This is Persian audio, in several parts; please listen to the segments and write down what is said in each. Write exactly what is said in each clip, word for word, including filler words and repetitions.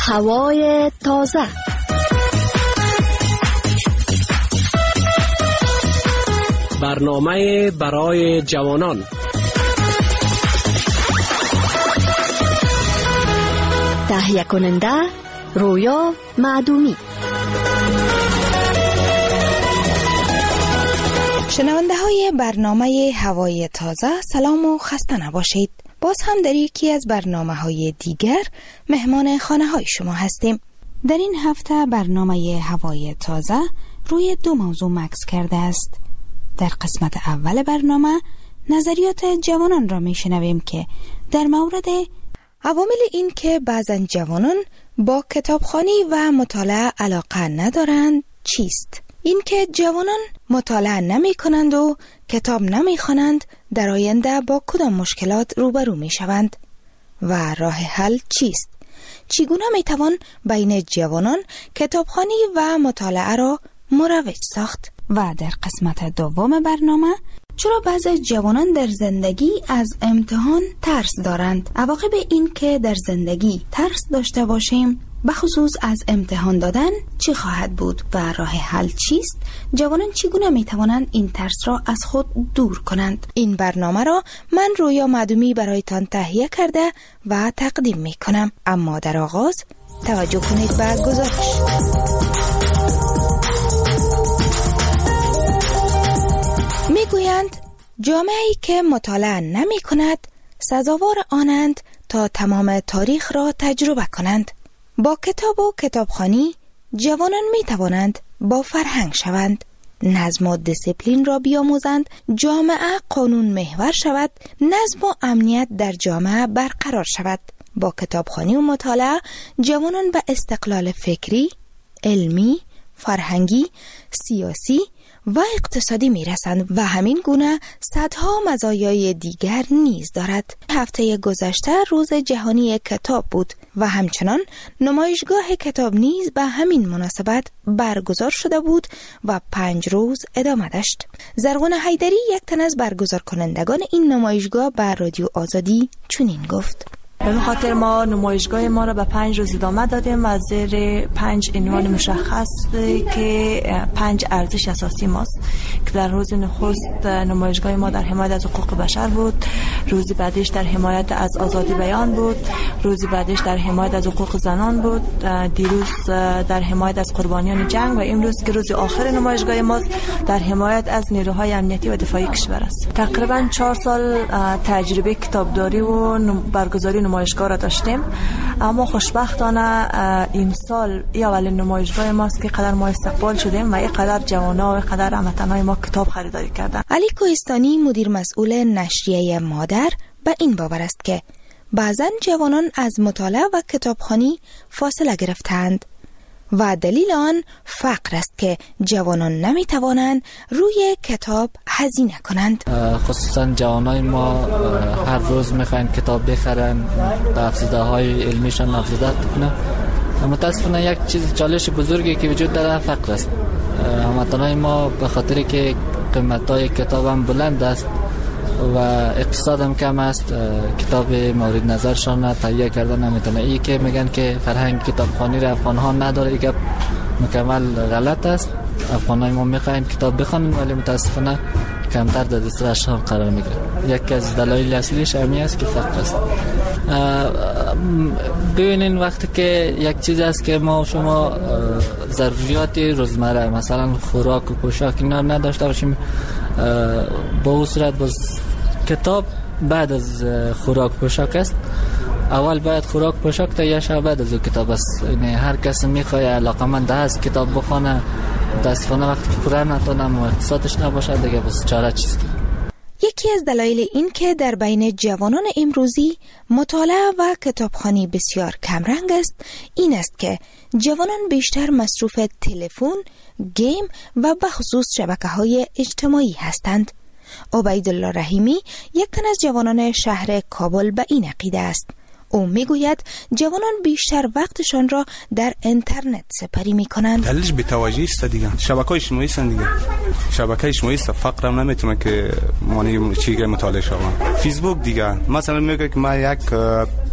هوای تازه. برنامه برای جوانان. تهیه کننده رویا معدومی. شنونده های برنامه هوای تازه، سلام و خسته نباشید. باز هم در یکی از برنامه های دیگر مهمان خانه های شما هستیم. در این هفته برنامه هوای تازه روی دو موضوع مکس کرده است. در قسمت اول برنامه نظریات جوانان را می شنویم که در مورد عوامل این که بعضن جوانان با کتابخوانی و مطالعه علاقه ندارند چیست؟ این که جوانان مطالعه نمی کنند و کتاب نمی خوانند در آینده با کدام مشکلات روبرو می شوند و راه حل چیست؟ چگونه می توان بین جوانان کتابخوانی و مطالعه را مروج ساخت؟ و در قسمت دوم برنامه چرا بعضی جوانان در زندگی از امتحان ترس دارند؟ عواقب این که در زندگی ترس داشته باشیم بخصوص از امتحان دادن چی خواهد بود و راه حل چیست؟ جوانان چگونه می توانند این ترس را از خود دور کنند؟ این برنامه را من رویا معدومی برایتان تهیه کرده و تقدیم می کنم. اما در آغاز توجه کنید به گزارش. می گویند جامعه‌ای که مطالعه نمی کند سزاوار آنند تا تمام تاریخ را تجربه کنند. با کتاب و کتابخوانی جوانان می توانند با فرهنگ شوند، نظم و دیسیپلین را بیاموزند، جامعه قانون محور شود، نظم و امنیت در جامعه برقرار شود. با کتابخوانی و مطالعه جوانان به استقلال فکری، علمی، فرهنگی، سیاسی و اقتصادی می رسند و همین گونه صدها مزایای دیگر نیز دارد. هفته گذشته روز جهانی کتاب بود و همچنان نمایشگاه کتاب نیز به همین مناسبت برگزار شده بود و پنج روز ادامه داشت. زرغون حیدری یک تن از برگزار کنندگان این نمایشگاه به رادیو آزادی چنین گفت: به خاطر ما نمایشگاه ما را به پنج روز ادامه دادیم و زیر پنج عنوان مشخص که پنج ارزش اساسی ماست که در روز نخست نمایشگاه ما در حمایت از حقوق بشر بود، روز بعدش در حمایت از آزادی بیان بود، روز بعدش در حمایت از حقوق زنان بود، دیروز در حمایت از قربانیان جنگ و امروز که روز آخر نمایشگاه ما در حمایت از نیروهای امنیتی و دفاعی کشور است. تقریبا چهار سال تجربه کتابداری و برگزاری نمایشگاه را داشتیم، اما خوشبختانه این سال ای اولین نمایشگاه ماست که قدر ما استقبال شدیم و ای قدر جوانا و قدر هموطنان ما کتاب خریداری کردن. علی کوهستانی مدیر مسئول نشریه مادر به این باور است که بعضن جوانان از مطالعه و کتابخوانی فاصله گرفتند و دلیل آن فقر است که جوانان نمی توانند روی کتاب هزینه کنند. خصوصا جوانای ما هر روز میخواین کتاب بخرن، به افزوده های علمیشان افزوده کنن. متاسفانه یک چیز چالش بزرگی که وجود داره فقر است. هموطنای ما به خاطر که قیمت های کتاب هم بلند است و اقتصاد هم کم است، کتاب مورد نظرشان تهیه کردن نمیتونه. ای که میگن که فرهنگ کتابخوانی را افغان ها نداره، این مکمل غلط است. افغان های ما میخواین کتاب بخوانن ولی متاسفانه کمتر در دسترسشان قرار میگیره. یکی از دلایل اصلیش همین است که فقر است. ببینین وقتی که یک چیز است که ما شما ضروریات روزمره مثلا خوراک و پوشاک اینا نداشته باشیم، با اون صورت باز کتاب بعد از خوراک پوشاک است. اول باید خوراک پوشاک تا یه شب بعد از کتاب است. یعنی هر کس میخواد علاقمند است کتاب بخونه، متاسفانه وقتی که پوره نتونم و اقتصادش نباشه دیگه بس چاره چیست. یکی از دلایل این که در بین جوانان امروزی مطالعه و کتابخوانی بسیار کمرنگ است این است که جوانان بیشتر مصروف تلفن، گیم و بخصوص شبکه‌های اجتماعی هستند. عبیدالله رحیمی یک تن از جوانان شهر کابل به این عقیده است. او میگوید جوانان بیشتر وقتشان را در اینترنت سپری میکنند. دلیلش بی‌توجهی است دیگه. شبکه‌های اجتماعی است دیگه. شبکه اجتماعی است، فقر هم نمیتونه که معنی چیزی مطالعه شوم. فیسبوک دیگه مثلا میگه که ما یک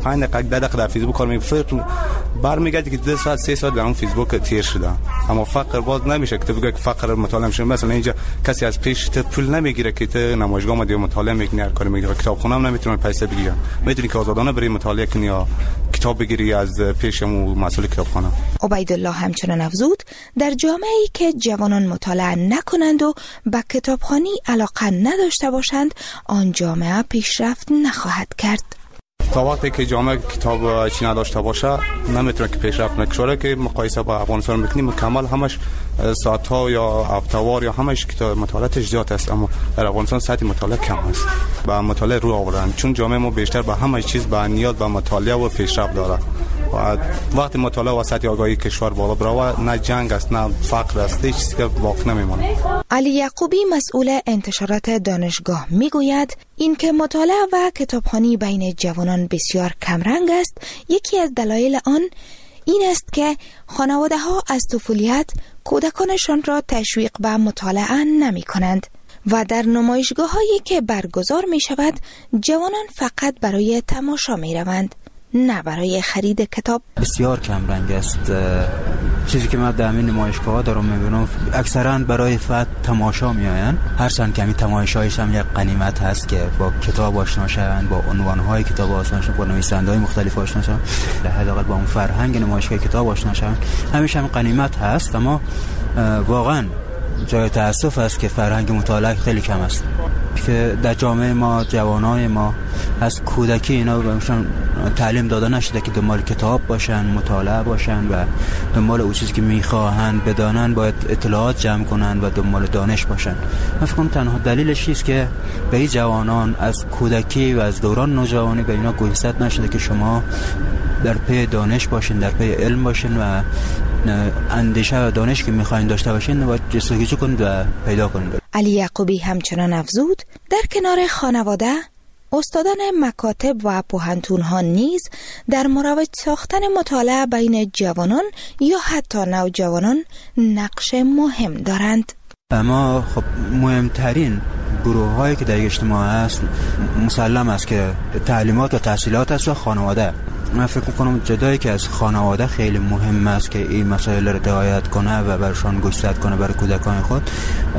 پنج دقیقه ده دقیقه در فیسبوک کار می‌کنی، برمیگردی که دو ساعت سه ساعت در اون فیسبوک تیر شده. اما فقر باز نمیشه که تو بگی فقر مطالعه میشه. مثلا اینجا کسی از پیش تو پول نمیگیره که تو نمایشگاه مدیر مطالعه میکنی، هر کاری میگیره. کتابخونه هم نمیتونه پیسه بگیره، میتونی که آزادانه بری مطالعه کنی یا کتاب بگیری از پیشمو مسئول کتابخانه. عبیدالله همچنان افزود در جامعه‌ای که جوانان مطالعه نکنند و به کتابخوانی علاقه نداشته باشند، آن جامعه پیشرفت نخواهد کرد. تا وقتی که جامعه کتاب چی نداشته باشه نمیتونه که پیشرفت نکنه. که مقایسه با افغانستان میکنیم مکمل همش ساعت‌ها یا هفته‌وار یا همش کتاب مطالعاتش زیاد است، اما در افغانستان سطح مطالعه کم است. با مطالعه رو آوردن چون جامعه ما بیشتر به همه چیز به نیاز به مطالعه و پیشرفت داره. و وقتی مطالعه و سطح آگاهی کشور بالا بره، نه جنگ است نه فقر است، هیچ چیزی که باقی نمیمونه. علی یعقوبی مسئول انتشارات دانشگاه میگوید اینکه مطالعه و کتابخوانی بین جوانان بسیار کمرنگ است، یکی از دلایل آن این است که خانواده ها از طفولیت کودکانشان را تشویق به مطالعه نمی کنند و در نمایشگاه هایی که برگزار می شود جوانان فقط برای تماشا می روند، نه برای خرید کتاب. بسیار کم رنگ است. چیزی که من در همین نمایشگاه ها دارم میبینم اکثرا برای فقط تماشا میآیند، هرچند که همین تماشایش هم یک غنیمت هست که با کتاب آشنا شوند، با عنوان‌های کتاب آشنا شوند، با نویسنده‌های مختلف آشنا شوند، حداقل با اون فرهنگ نمایشگاه کتاب آشنا شوند، همیشه هم غنیمت هست. اما واقعا جای تأسف است که فرهنگ مطالعه خیلی کم است، که در جامعه ما جوانای ما از کودکی اینا بهشون تعلیم داده نشده که دنبال کتاب باشن، مطالعه باشن و دنبال اون چیزی که میخواهند بدانن باید اطلاعات جمع کنن و دنبال دانش باشن. من فکر کنم تنها دلیلش است که به این جوانان از کودکی و از دوران نوجوانی به اینا گوشزد نشده که شما در پی دانش باشین، در پی علم باشین و اندیشه و دانش که میخواین داشته باشین باید جستجو کنید و پیدا کنید. علی یعقوبی همچنان افزود در کنار خانواده، استادان مکاتب و پوهنتون‌ها نیز در مروج ساختن مطالعه بین جوانان یا حتی نوجوانان نقش مهم دارند. اما خب مهمترین گروه هایی که در اجتماع هست مسلم است که تعلیمات و تحصیلات است و خانواده. من فکر میکنم جدایی که از خانواده خیلی مهم است که این مسائل را رعایت کنه و برشان گوشزد کنه برای کودکان خود.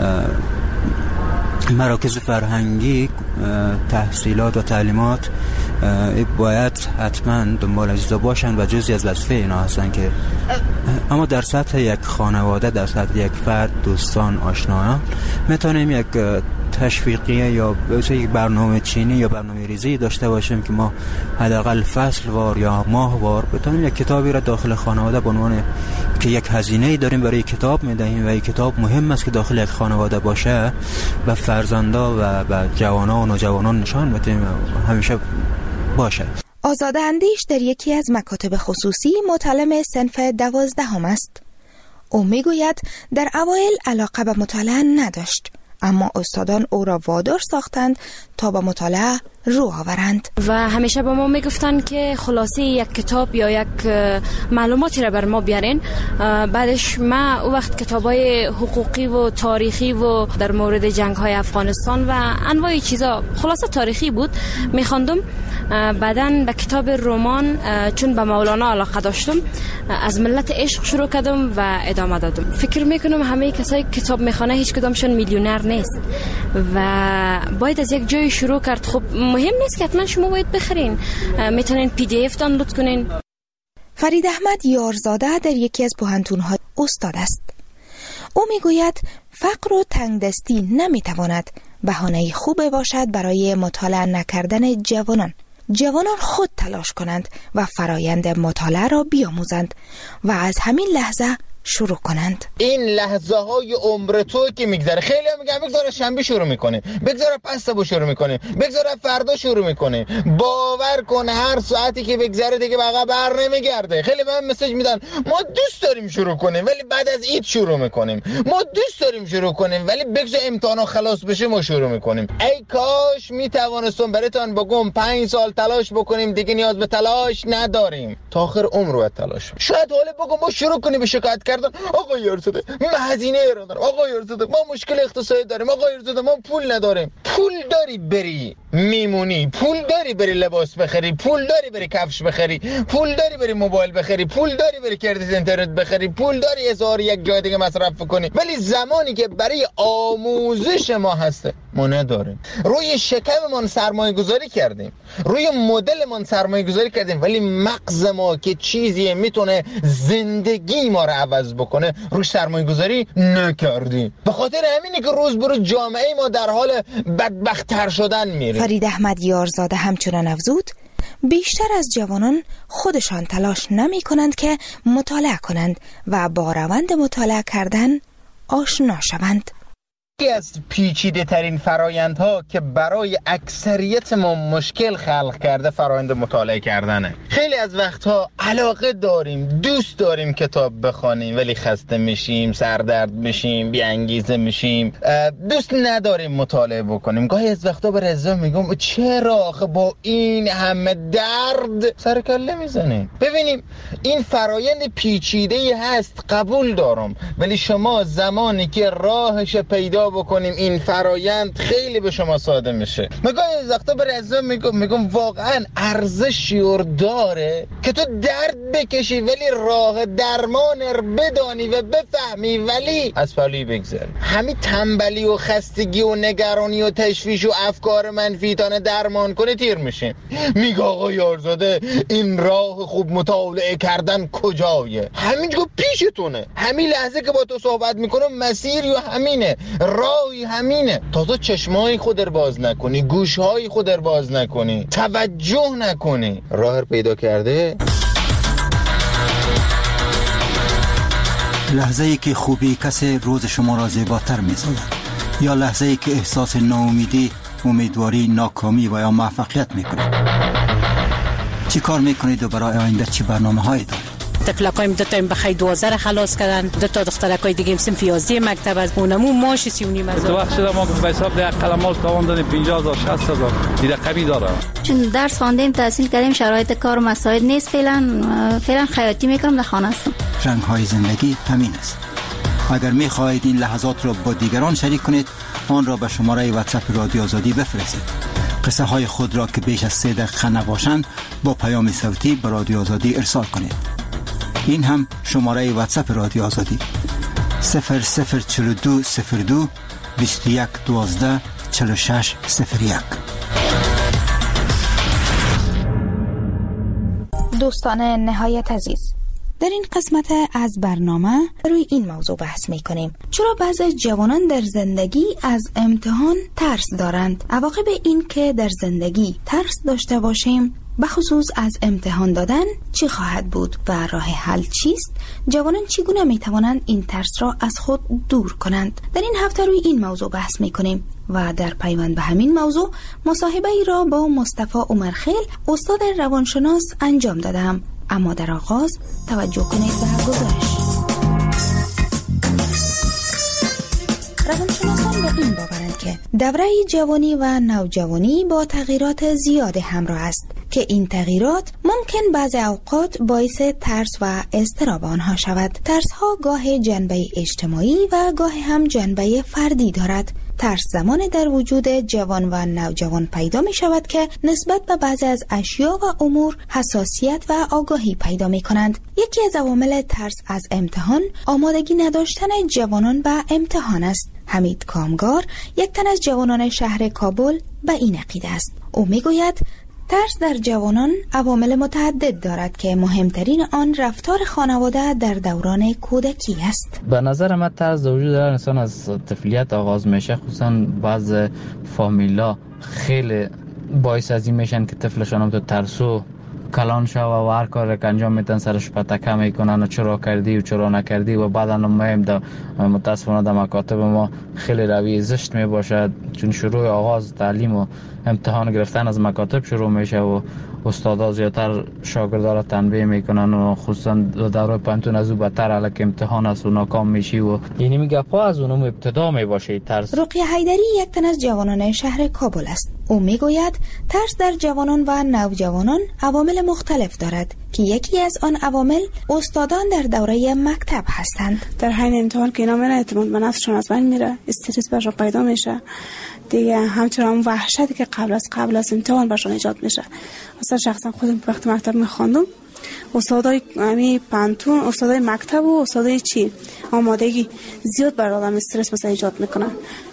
مراکز فرهنگی، تحصیلات و تعلیمات باید حتما دنبال اجزا باشن و جزئی از وظیفه اینا هستن که اما در سطح یک خانواده، در سطح یک فرد، دوستان، آشنایان میتونیم یک تشویقیه یا یک برنامه چینی یا برنامه ریزی داشته باشیم که ما حداقل فصل وار یا ماه وار بتونیم یک کتابی را داخل خانواده به عنوان که یک هزینه‌ای داریم برای کتاب میدهیم و این کتاب مهم است که داخل یک خانواده باشه و فرزندا و به جوانان و نوجوانان نشان بدیم همیشه باشه. آزاده اندیش در یکی از مکاتب خصوصی متعلم صنف دوازدهم است. او میگوید در اوایل علاقه به مطالعه نداشت، اما استادان او را وادار ساختند تا به مطالعه رو آورند و همیشه به ما میگفتن که خلاصه یک کتاب یا یک معلوماتی را بر ما بیارین. بعدش ما او وقت کتابای حقوقی و تاریخی و در مورد جنگ های افغانستان و انواع چیزا خلاصه تاریخی بود میخواندم. بعدن به کتاب رمان چون به مولانا علاقه داشتم از ملت عشق شروع کردم و ادامه دادم. فکر میکنم همه کسایی کتاب میخوانه هیچ کدامشون میلیونر نیست و باید از یک جای شروع کرد. خب مهم نیست که حتما شما باید بخرین، میتونین پی دی اف دانلود کنین. فرید احمد یارزاده در یکی از پوهنتون‌ها استاد است. او میگوید فقر و تنگدستی نمیتواند بهانه خوبی باشد برای مطالعه نکردن جوانان. جوانان خود تلاش کنند و فرایند مطالعه را بیاموزند و از همین لحظه شروع کنند. این لحظه های عمر تو که میگذره، خیلی هم میگن بگذار شنبه شروع میکنه، بگذار پس صبح شروع میکنه، بگذار فردا شروع میکنه. باور کن هر ساعتی که بگذره دیگه بقا بر نمیگرده. خیلی به من مسیج میدن ما دوست داریم شروع کنیم ولی بعد از عید شروع میکنیم، ما دوست داریم شروع کنیم ولی بگذار امتحانا خلاص بشه ما شروع میکنیم. ای کاش میتوانستم براتون بگم پنج سال تلاش بکنیم دیگه نیاز به تلاش نداریم، تا آخر عمر رو تلاش. شاید حالا بگم ما شروع کنیم به شکایت کردن، آقا یارزاده من هزینه ایران دارم، آقا یارزاده ما مشکل اقتصادی داریم، آقا یارزاده ما پول نداریم. پول داری بری میمونی. پول داری بری لباس بخری، پول داری بری کفش بخری، پول داری بری موبایل بخری، پول داری بری کردیت اینترنت بخری، پول داری هزار یک جای دیگه مصرف کنی. ولی زمانی که برای آموزش ما هسته ما نداریم. روی شکممون سرمایه گذاری کردیم، روی مدلمون سرمایه گذاری کردیم، ولی مغز ما که چیزی میتونه زندگی ما رو عوض بکنه روش سرمایه گذاری نکردیم. به خاطر همینه که روز به روز جامعه ما در حال بدبخت‌تر شدن میره. فرید احمد یارزاده همچنان افزود بیشتر از جوانان خودشان تلاش نمی کنند که مطالعه کنند و با روند مطالعه کردن آشنا شوند. یکی از پیچیده ترین فرایندها که برای اکثریت ما مشکل خلق کرده فرایند مطالعه کردنه. خیلی از وقتها علاقه داریم، دوست داریم کتاب بخونیم، ولی خسته میشیم، سردرد میشیم، بی انگیزه میشیم، دوست نداریم مطالعه بکنیم. گاهی از وقتا به رضا میگم چرا آخه با این همه درد سر کله میزنیم؟ ببینیم این فرایند پیچیده‌ای هست، قبول دارم، ولی شما زمانی که راهش پیدا بکنیم این فرایند خیلی به شما ساده میشه. مگه از وقتا به رضا میگم میگم واقعا ارزشی داره که تو درد بکشی ولی راه درمان رو بدانی و بفهمی ولی از پلوی بگذر. همین تنبلی و خستگی و نگرانی و تشویش و افکار منفی تانه درمان کنه تیر میشین. میگه آقا یارزاده این راه خوب مطالعه کردن کجایه؟ همینجا پیشتونه، همین لحظه که با تو صحبت میکنم مسیر یا همینه، راهی همینه. تازه چشمای خود رو باز نکنی، گوشهای خود رو باز نکنی، توجه نکنی، راه رو پیدا کرده. لحظه ای که خوبی کسی روز شما را زیباتر می‌سازد، یا لحظه ای که احساس ناامیدی، امیدواری، ناکامی و یا موفقیت میکنید. چی کار میکنید و برای آینده چی برنامه‌هایی دارید؟ تفلقایم دو تا بخای دوازده خلاص کردن، دو تا دخترکای دیگه هم صنف یازده مکتب از اونمو ماش سی و نیم هزار. تو وقت شده ما به حساب ده قلمال تاوان دادیم پنجاه هزار شصت هزار دیگه رقمی داره. چون درس خواندیم، تحصیل کردیم، شرایط کار و مساعد نیست، فعلا فعلا خیاطی میکنم، در خانه هستم. رنگ های زندگی همین است. اگر میخواهید این لحظات را با دیگران شریک کنید، آن را به شماره واتساپ رادیو آزادی بفرستید. قصه های خود را که بیش از سه دقیقه نباشند با پیام صوتی به رادیو آزادی ارسال کنید. این هم شماره واتساپ رادیو آزادی صفر صفر چهل و دو صفر دو بیست و یک دوازده چهل و شش صفر یک. دوستان نهایت عزیز، در این قسمت از برنامه روی این موضوع بحث می کنیم. چرا بعضی جوانان در زندگی از امتحان ترس دارند؟ عواقب این که در زندگی ترس داشته باشیم بخصوص از امتحان دادن چی خواهد بود و راه حل چیست؟ جوانان چگونه می توانند این ترس را از خود دور کنند؟ در این هفته روی این موضوع بحث می کنیم و در پیوند به همین موضوع مصاحبه ای را با مصطفی عمرخیل استاد روانشناس انجام دادم. اما در آغاز توجه کنید به گزارش. روانشناسان به این باورند که دوره جوانی و نوجوانی با تغییرات زیاد همراه است که این تغییرات ممکن بعضی اوقات باعث ترس و اضطراب آنها شود. ترس ها گاه جنبه اجتماعی و گاه هم جنبه فردی دارد. ترس زمان در وجود جوان و نوجوان پیدا می شود که نسبت به بعضی از اشیا و امور حساسیت و آگاهی پیدا می کنند. یکی از عوامل ترس از امتحان آمادگی نداشتن جوانان به امتحان است. حمید کامگار، یک تن از جوانان شهر کابل، به این عقیده است. او می گوید ترس در جوانان عوامل متعدد دارد که مهمترین آن رفتار خانواده در دوران کودکی است. به نظر من ترس در وجود هر انسان از طفولیت آغاز میشه، خصوصا بعض فامیلا خیلی باعث از این میشن که طفلشان هم تو ترسو کلان شو و هر کار که انجام میدن سرش پتکه میکنن و چرا کردی و چرا نکردی و بعدا مهم در متاسفانه در مکاتب ما خیلی روی زشت میباشد، چون شروع آغاز تعلیم و امتحان گرفتن از مکاتب شروع میشه و استادا زیادتر شاگردا را تنبیه میکنن و خصوصا دوره پانتون از او بدتر الک امتحان است و ناکام میشی و یعنی میگه پا از اونم ابتدا میباشه ترس. رقیه حیدری یک تن از جوانان شهر کابل است. او میگوید ترس در جوانان و نوجوانان عوامل مختلف دارد که یکی از آن عوامل استادان در دوره مکتب هستند. در حین امتحان که اینا میره اعتماد به نفسشون از بین میره، استرس برشون پیدا میشه، دیگه همچنان اون وحشتی که قبل از قبل از امتحان برشون ایجاد میشه. مثلا شخصا خودم وقتی مکتب میخواندم استادای امی پانتون، استادای مکتب و استادای چی آمادگی زیاد بر آدم استرس مثلا ایجاد میکنن.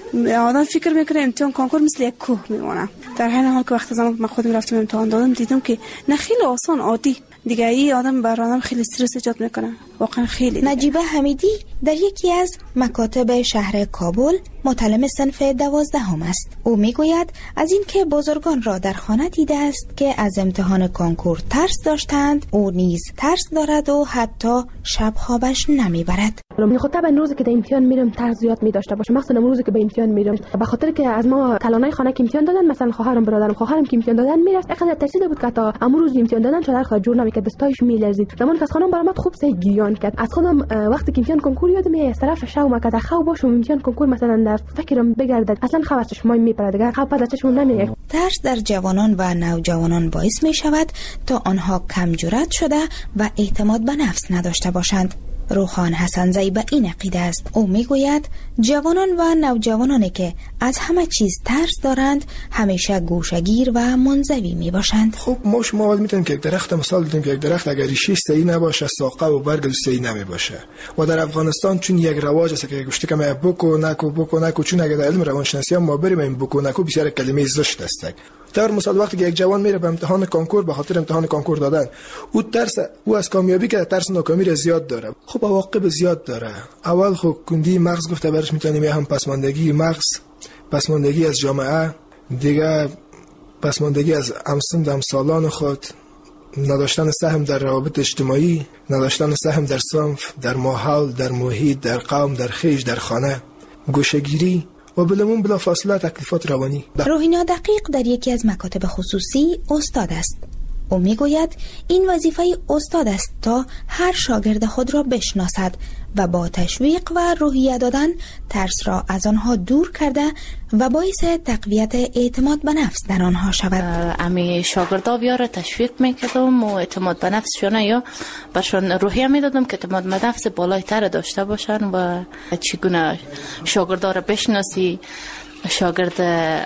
آدم فکر میکنه امتحان کنکور مثل یک کوه میمونه، در حین حال که وقتی زمان من خودم رفتم امتحان دادم دیدم که نه خیلی آسان عادی دیگه ای آدم بر آدم خیلی استرس ایجاد میکنه واقعا خیلی. نجیبه حمیدی در یکی از مکاتب شهر کابل متعلم صنف دوازدهم است. او میگوید از اینکه بزرگان را در خانه دیده است که از امتحان کنکور ترس داشتند، او نیز ترس دارد و حتی شب خوابش نمیبرد. خب طبعا روزی که در امتحان میرم ترس زیاد می داشته باشه، مثلا روزی که به امتحان میرم به خاطر که از ما کلانای خانه که امتحان دادن، مثلا خواهرم برادرم خواهرم که امتحان دادن میرفت اینقدر ترسیده بود که تا امروز امتحان دادن چادر خود جور نمیکرد، دستایش میلرزید. زمانی که از خانم برآمد خوب سه گریان کرد. از خودم وقتی که امتحان کنکور یادم از طرف شوم که خواب باشم امتحان کنکور مثلا در فکرم بگردد اصلا خواب از چشمای میپره دیگه، خواب از چشمم نمیاد. ترس در جوانان و نوجوانان باعث می شود تا آنها کم جرأت شده و اعتماد به نفس نداشته باشند. روخان حسنزی به این عقیده است. او میگوید جوانان و نوجوانانی که از همه چیز ترس دارند همیشه گوشه‌گیر و منزوی می باشند. خب ما شما اول میتونیم که یک درخت مثال بدیم که یک درخت اگر ریشش صحیح نباشه ساقه و برگ صحیح نمی باشه. و در افغانستان چون یک رواج است که گوشت که ما بوکو نکو بوکو نکو، چون اگر در علم روانشناسی ما بریم این بوکو نکو بسیار کلمه زشت است. در مثال وقتی که یک جوان میره به امتحان کنکور به خاطر امتحان کنکور دادن، او ترس او از کامیابی که ترس ناکامی را زیاد داره. خب عواقب زیاد داره. اول خب کندی مغز گفته برش میتونیم هم پسماندگی مغز، پسماندگی از جامعه، دیگه پسماندگی از همسن همسالان خود، نداشتن سهم در روابط اجتماعی، نداشتن سهم در صنف، در ماحول، در محیط، در قوم، در خیش، در خانه، گوشه‌گیری و بلمون بلا فاصله تکلیفات روانی. روحینا دقیق در یکی از مکاتب خصوصی استاد است. او میگوید این وظیفه استاد است تا هر شاگرد خود را بشناسد و با تشویق و روحیه دادن ترس را از آنها دور کرده و باعث تقویت اعتماد به نفس در آنها شود. امی شاگردا بیاره تشویق میکردم و اعتماد به نفسشون یا برشون روحیه میدادم که اعتماد به نفس بالایتر داشته باشن و چگونه شاگردا را بشناسی، شاگرد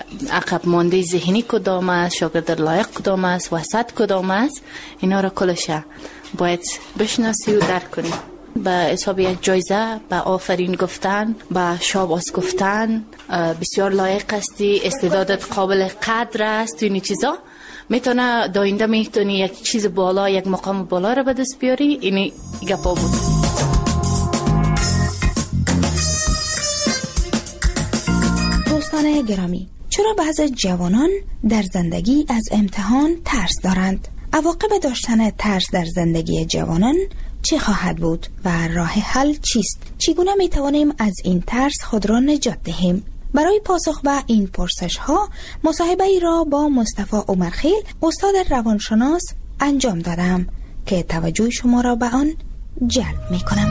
عقب مانده ذهنی کدام است، شاگرد لایق کدام است، وسط کدام است، اینا را کلش باید بشناسی و درک کنی. به حساب یک جایزه، به آفرین گفتن، به شاباس گفتن، بسیار لایق هستی، استعدادت قابل قدر است، این چیزا میتونه داینده میتونی یک چیز بالا، یک مقام بالا را به دست بیاری. اینی گپا بود. دوستان گرامی، چرا بعضی جوانان در زندگی از امتحان ترس دارند؟ عواقب داشتن ترس در زندگی جوانان چه خواهد بود و راه حل چیست؟ چگونه می توانیم از این ترس خود را نجات دهیم؟ برای پاسخ به این پرسش ها مصاحبه ای را با مصطفی عمرخیل استاد روانشناس انجام دادم که توجه شما را به آن جلب می کنم.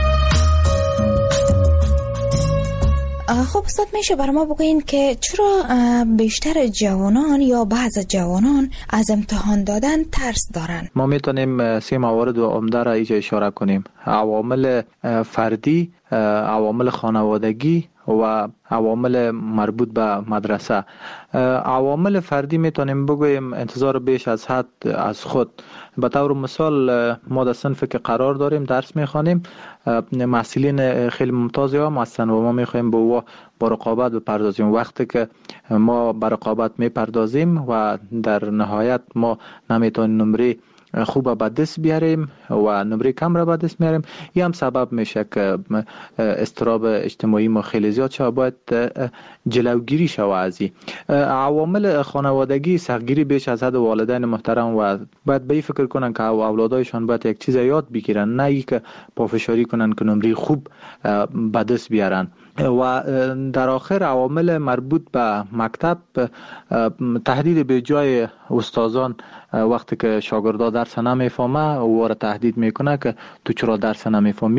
خب استاد میشه برای ما بگوین که چرا بیشتر جوانان یا بعض جوانان از امتحان دادن ترس دارن؟ ما میتونیم سه موارد و عمده را اینجا اشاره کنیم: عوامل فردی، عوامل خانوادگی و عوامل مربوط به مدرسه. عوامل فردی میتونیم بگویم انتظار بیش از حد از خود. به طور مثال ما در صنفی که قرار داریم درس میخوانیم، محصلین خیلی ممتازی هم هستن و ما میخوایم به او با رقابت بپردازیم. وقتی که ما به رقابت میپردازیم و در نهایت ما نمیتونیم نمره خوب به دست بیاریم و نمره کم را به دست میاریم، این هم سبب میشه که اضطراب اجتماعی ما خیلی زیاد شود. باید جلوگیری شود از این عوامل خانوادگی. سختگیری بیش از حد والدین محترم و باید به این فکر کنن که اولادایشان باید یک چیز یاد بگیرن، نه ای که پافشاری کنن که نمره خوب به دست بیارن. و در آخر عوامل مربوط به مکتب، تهدید به جای استادان وقتی که شاگردا درس نمیفهمه او را تهدید میکنه که تو چرا درس نمیفهمی،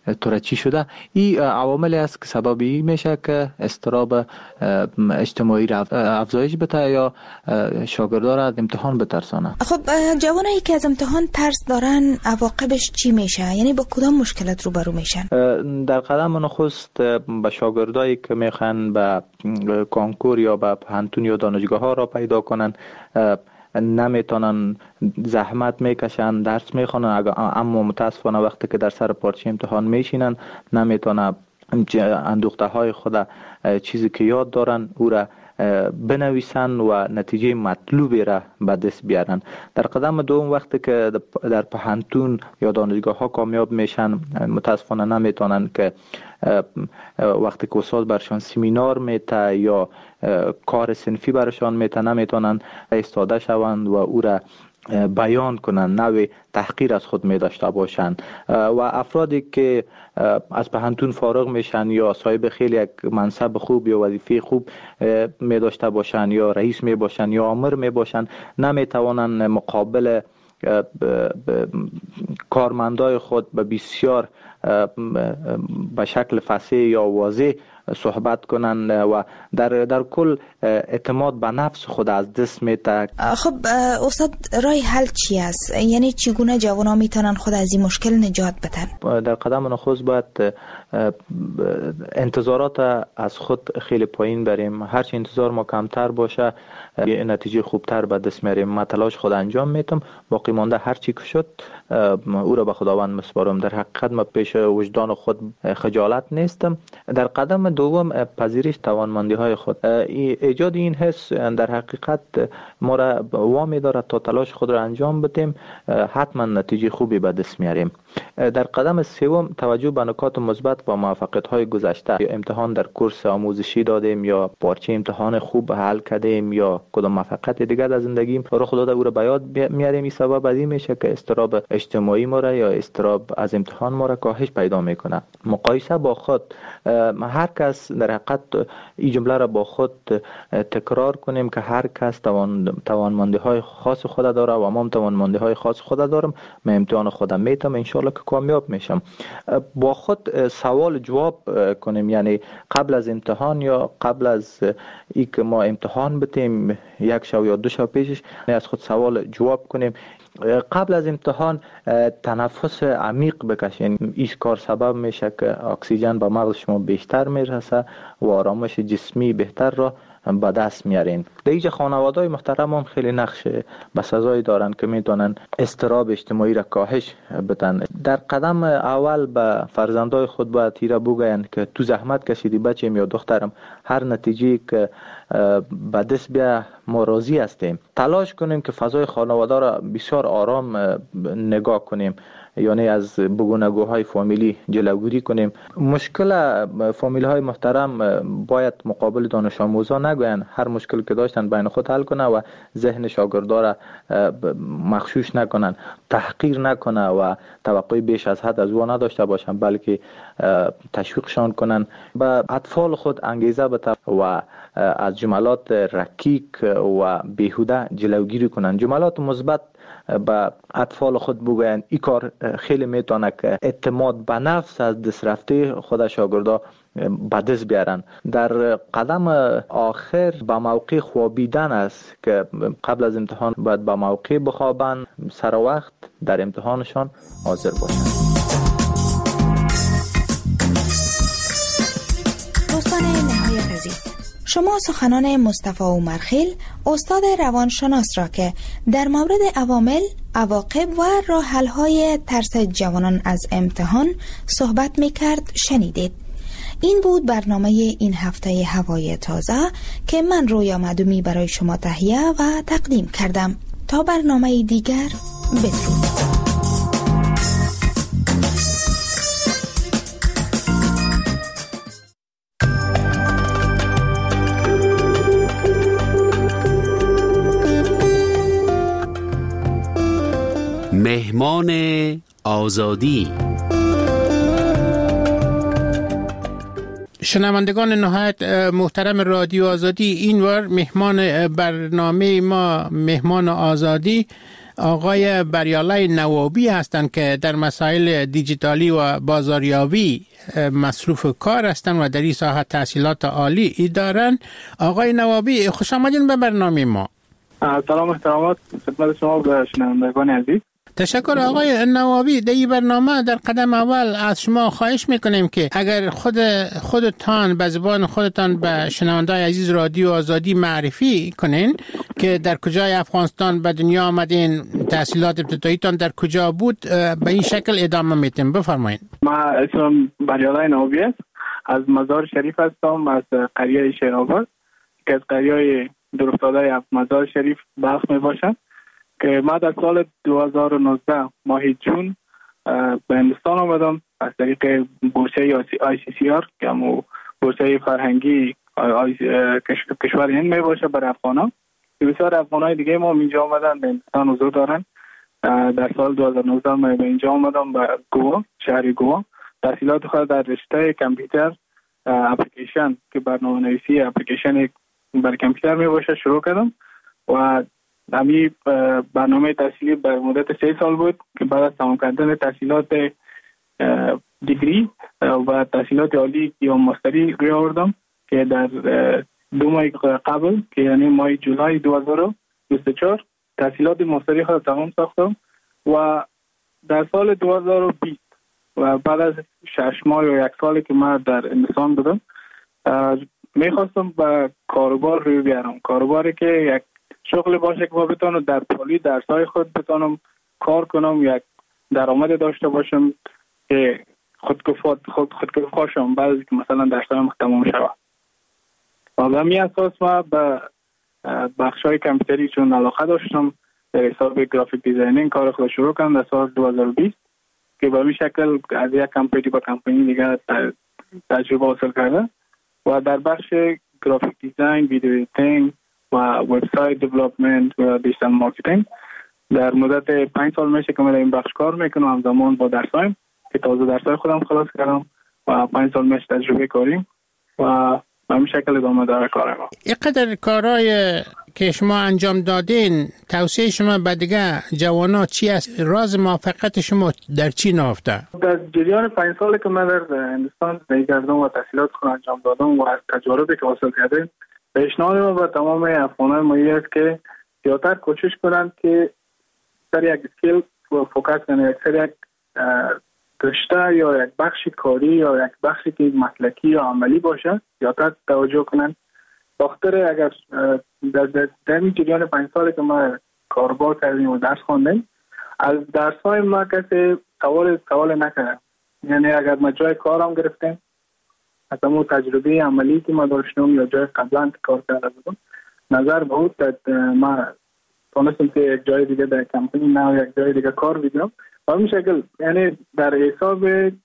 ترچی شده. این عواملی است که سببی میشه که استراب اجتماعی را افزایش بده یا شاگردان را از امتحان بترسانه. خب جوانایی که از امتحان ترس دارن عواقبش چی میشه؟ یعنی با کدام مشکلات روبرو میشن؟ در قدم نخست به شاگردایی که میخوان به کنکور یا به پانتون یا دانشگاه ها را پیدا کنن نمیتونن، زحمت میکشن، درس میخونن، اما متاسفانه وقتی که در سر پارچه امتحان میشینن نمیتونن اندوخته های خود چیزی که یاد دارن او را بنویسن و نتیجه مطلوبی را به دست بیارن. در قدم دوم وقتی که در پانتون یا دانشگاه ها کامیاب میشن متاسفانه نمیتونن که وقتی که استاد برشان سمینار میته یا کار صنفی برشان میته نمیتونن ایستاده شوند و او را بیان کنن، نوع تحقیر از خود می داشته باشند. و افرادی که از پانتون فارغ میشن یا صاحب خیلی یک منصب خوب یا وظیفه خوب می داشته باشند یا رئیس می باشند یا آمر می باشند نمی توانند مقابل کارمندای خود به بسیار به شکل فصیح یا واضح صحبت کنند و در در کل اعتماد به نفس خود از دست میده. خب استاد راه حل چی است؟ یعنی چگونه جوانان میتونن خود از این مشکل نجات بدن؟ در قدم نخست باید انتظارات از خود خیلی پایین بریم. هرچی انتظار ما کمتر باشه نتیجه خوبتر به دست میاریم. من تلاش خود انجام میدم، باقی مانده هر چی که شد او را به خداوند مسپارم. در حقیقت ما پیش وجدان خود خجالت نیستم. در قدم دوم پذیرش توانمندی های خود. ایجاد این حس در حقیقت ما را وامی دارد تا تلاش خود را انجام بدیم، حتما نتیجه خوبی به دست میاریم. در قدم سوم توجه به نکات مثبت و موفقیت های گذشته. امتحان در کورس آموزشی دادیم یا پارچه امتحان خوب حل کردیم یا کدام موفقیت دیگر در زندگیم رخ داده او را به یاد میاریم. این سبب از این میشه که استراب اجتماعی ما را یا استراب از امتحان ما را کاهش پیدا میکنه. مقایسه با خود، هر کس در حقیقت این جمله را با خود تکرار کنیم که هر کس توان توانمندی های خاص خود داره و ما هم توانمندی های خاص خود دارم. من امتحان خودم میتم ان شاء الله که کامیاب میشم. با خود سوال جواب کنیم، یعنی قبل از امتحان یا قبل از ای که ما امتحان بتیم یک شو یا دو شو پیشش از خود سوال جواب کنیم. قبل از امتحان تنفس عمیق بکشین. این کار سبب میشه که اکسیژن به مغز شما بیشتر میرسه و آرامش جسمی بهتر را به دست میارین. در اینجا خانواده‌های محترم هم خیلی نقش بسزایی دارن که میتونن استراب اجتماعی را کاهش بدن. در قدم اول به فرزندای خود باید تیره بگوین که تو زحمت کشیدی بچه‌م یا دخترم، هر نتیجه که به دست بیا ما راضی هستیم. تلاش کنیم که فضای خانواده را بسیار آرام نگاه کنیم، یعنی از بگونگوهای فامیلی جلوگیری کنیم. مشکل فامیلی های محترم باید مقابل دانش آموزان نگوین، هر مشکل که داشتن بین خود حل کنه و ذهن شاگردا را مغشوش نکنن، تحقیر نکنه و توقع بیش از حد از او نداشته باشن، بلکه تشویقشان کنن. به اطفال خود انگیزه بده و از جملات رکیک و بیهوده جلوگیری کنن. جملات مثبت به اطفال خود بگوین. این کار خیلی میتونه که اعتماد به نفس از دست رفته خود شاگردا به دست بیارن. در قدم آخر به موقع خوابیدن است که قبل از امتحان باید به موقع بخوابن، سر وقت در امتحانشان حاضر باشن. دوستان نهایت عزیز، شما سخنان مصطفی عمرخیل استاد روانشناس را که در مورد عوامل، عواقب و راه حل‌های ترس جوانان از امتحان صحبت می‌کرد شنیدید. این بود برنامه این هفته هوای تازه که من رویا معدومی برای شما تهیه و تقدیم کردم. تا برنامه دیگر، بدرود. مهمان آزادی. شنوندگان نهایت محترم رادیو آزادی، این بار مهمان برنامه ما، مهمان آزادی، آقای بریالای نوابی هستند که در مسائل دیجیتالی و بازاریابی مصروف کار هستند و در این ساحه تحصیلات عالی دارند. آقای نوابی خوش آمدین به برنامه ما. سلام احترامات خدمت شما و شنوندگان عزیز. تشکر آقای نوابی. در این برنامه در قدم اول از شما خواهش میکنیم که اگر خود خودتان به زبان خودتان به شنوندگان عزیز رادیو آزادی معرفی کنین که در کجای افغانستان به دنیا آمدین، تحصیلات ابتداییتان در کجا بود، به این شکل ادامه میتیم. بفرمایید. ما اسمم بریالای نوابی است، از مزار شریف هستم، از قریه شیرآباد که از قریه دورافتاده مزار شریف بخش می باشد که ما در سال دو هزار و نوزده ماه جون به هندوستان آمدم از طریق بورسه آی سی سی آر که همون بورسه فرهنگی کشور هند می باشه برای افغانان که بسیار افغانای دیگه ما اینجا آمدن به هندوستان حضور دارن. در سال دو هزار و نوزده من به اینجا آمدم به گوا، شهر گوا، تحصیلات خود در رشته کامپیوتر اپلیکیشن که برنامه نویسی اپلیکیشن برای کامپیوتر می باشه شروع کردم و همی برنامه تحصیلی بر مدت سه سال بود که بعد از تمام کردن تحصیلات دیگری و تحصیلات عالی یا ماستری روی آوردم که در دو ماه قبل که یعنی ماه جولای دو هزار و بیست و چهار تحصیلات ماستری خود تمام ساختم و در سال دو هزار و بیست و بعد از شش ماه یا یک سالی که من در هندوستان بودم میخواستم به کاروبار روی بیارم، کاروباری که یک شغل باشه که ما بتونم در پالی درسای خود بتونم کار کنم، یک درآمد داشته باشم که خودکفا خود خودکفا شم بعد از که مثلا درسایم تمام شود. و به همین اساس ما به بخشای کامپیوتری چون علاقه داشتم در حساب گرافیک دیزاینینگ کار خود شروع کردم در سال دو هزار و بیست که به همین شکل از یک کمپانی به کمپانی دیگه تجربه حاصل کرده و در بخش گرافیک دیزاین، ویدیو ایدیتینگ و وبسایت دیولپمنت و دیجیتال مارکتینگ در مدت پنج سال میشه که من در این بخش کار میکنم، همزمان با درسایم که تازه درسای خودم خلاص کردم و پنج سال میشه تجربه کاریم و به همین شکل ادامه داره کار ما. اینقدر کارهای که شما انجام دادین، توصیه شما به دیگه جوانا چی است؟ راز موفقیت شما در چی نهفته؟ در جریان پنج سالی که من در هندوستان زندگی کردم و تحصیلات خود انجام دادم و از تجاربی که حاصل کردم، پیشنهاد ما به تمام افغانان مایی است که زیادتر کوشش کنند که سر یک اسکیل فوکس کنند، یک سر یک رشته یا یک بخش کاری یا یک بخشی که مسلکی یا عملی باشه زیادتر توجه کنند. بخاطر اگر در در این جریان پنج سالی که ما کاربار کردیم و درس خواندیم، از درس‌های ما کسی سوال سوال نکرد. یعنی اگر ما جای کارم گرفتیم از همون تجربه عملی که ما داشتم یا جای قبلا کار کرده بودم نظر به اون ما تونستم که یک جای دیگه در کمپانی نه یک جای دیگه کار بگیرم و همین شکل یعنی در حساب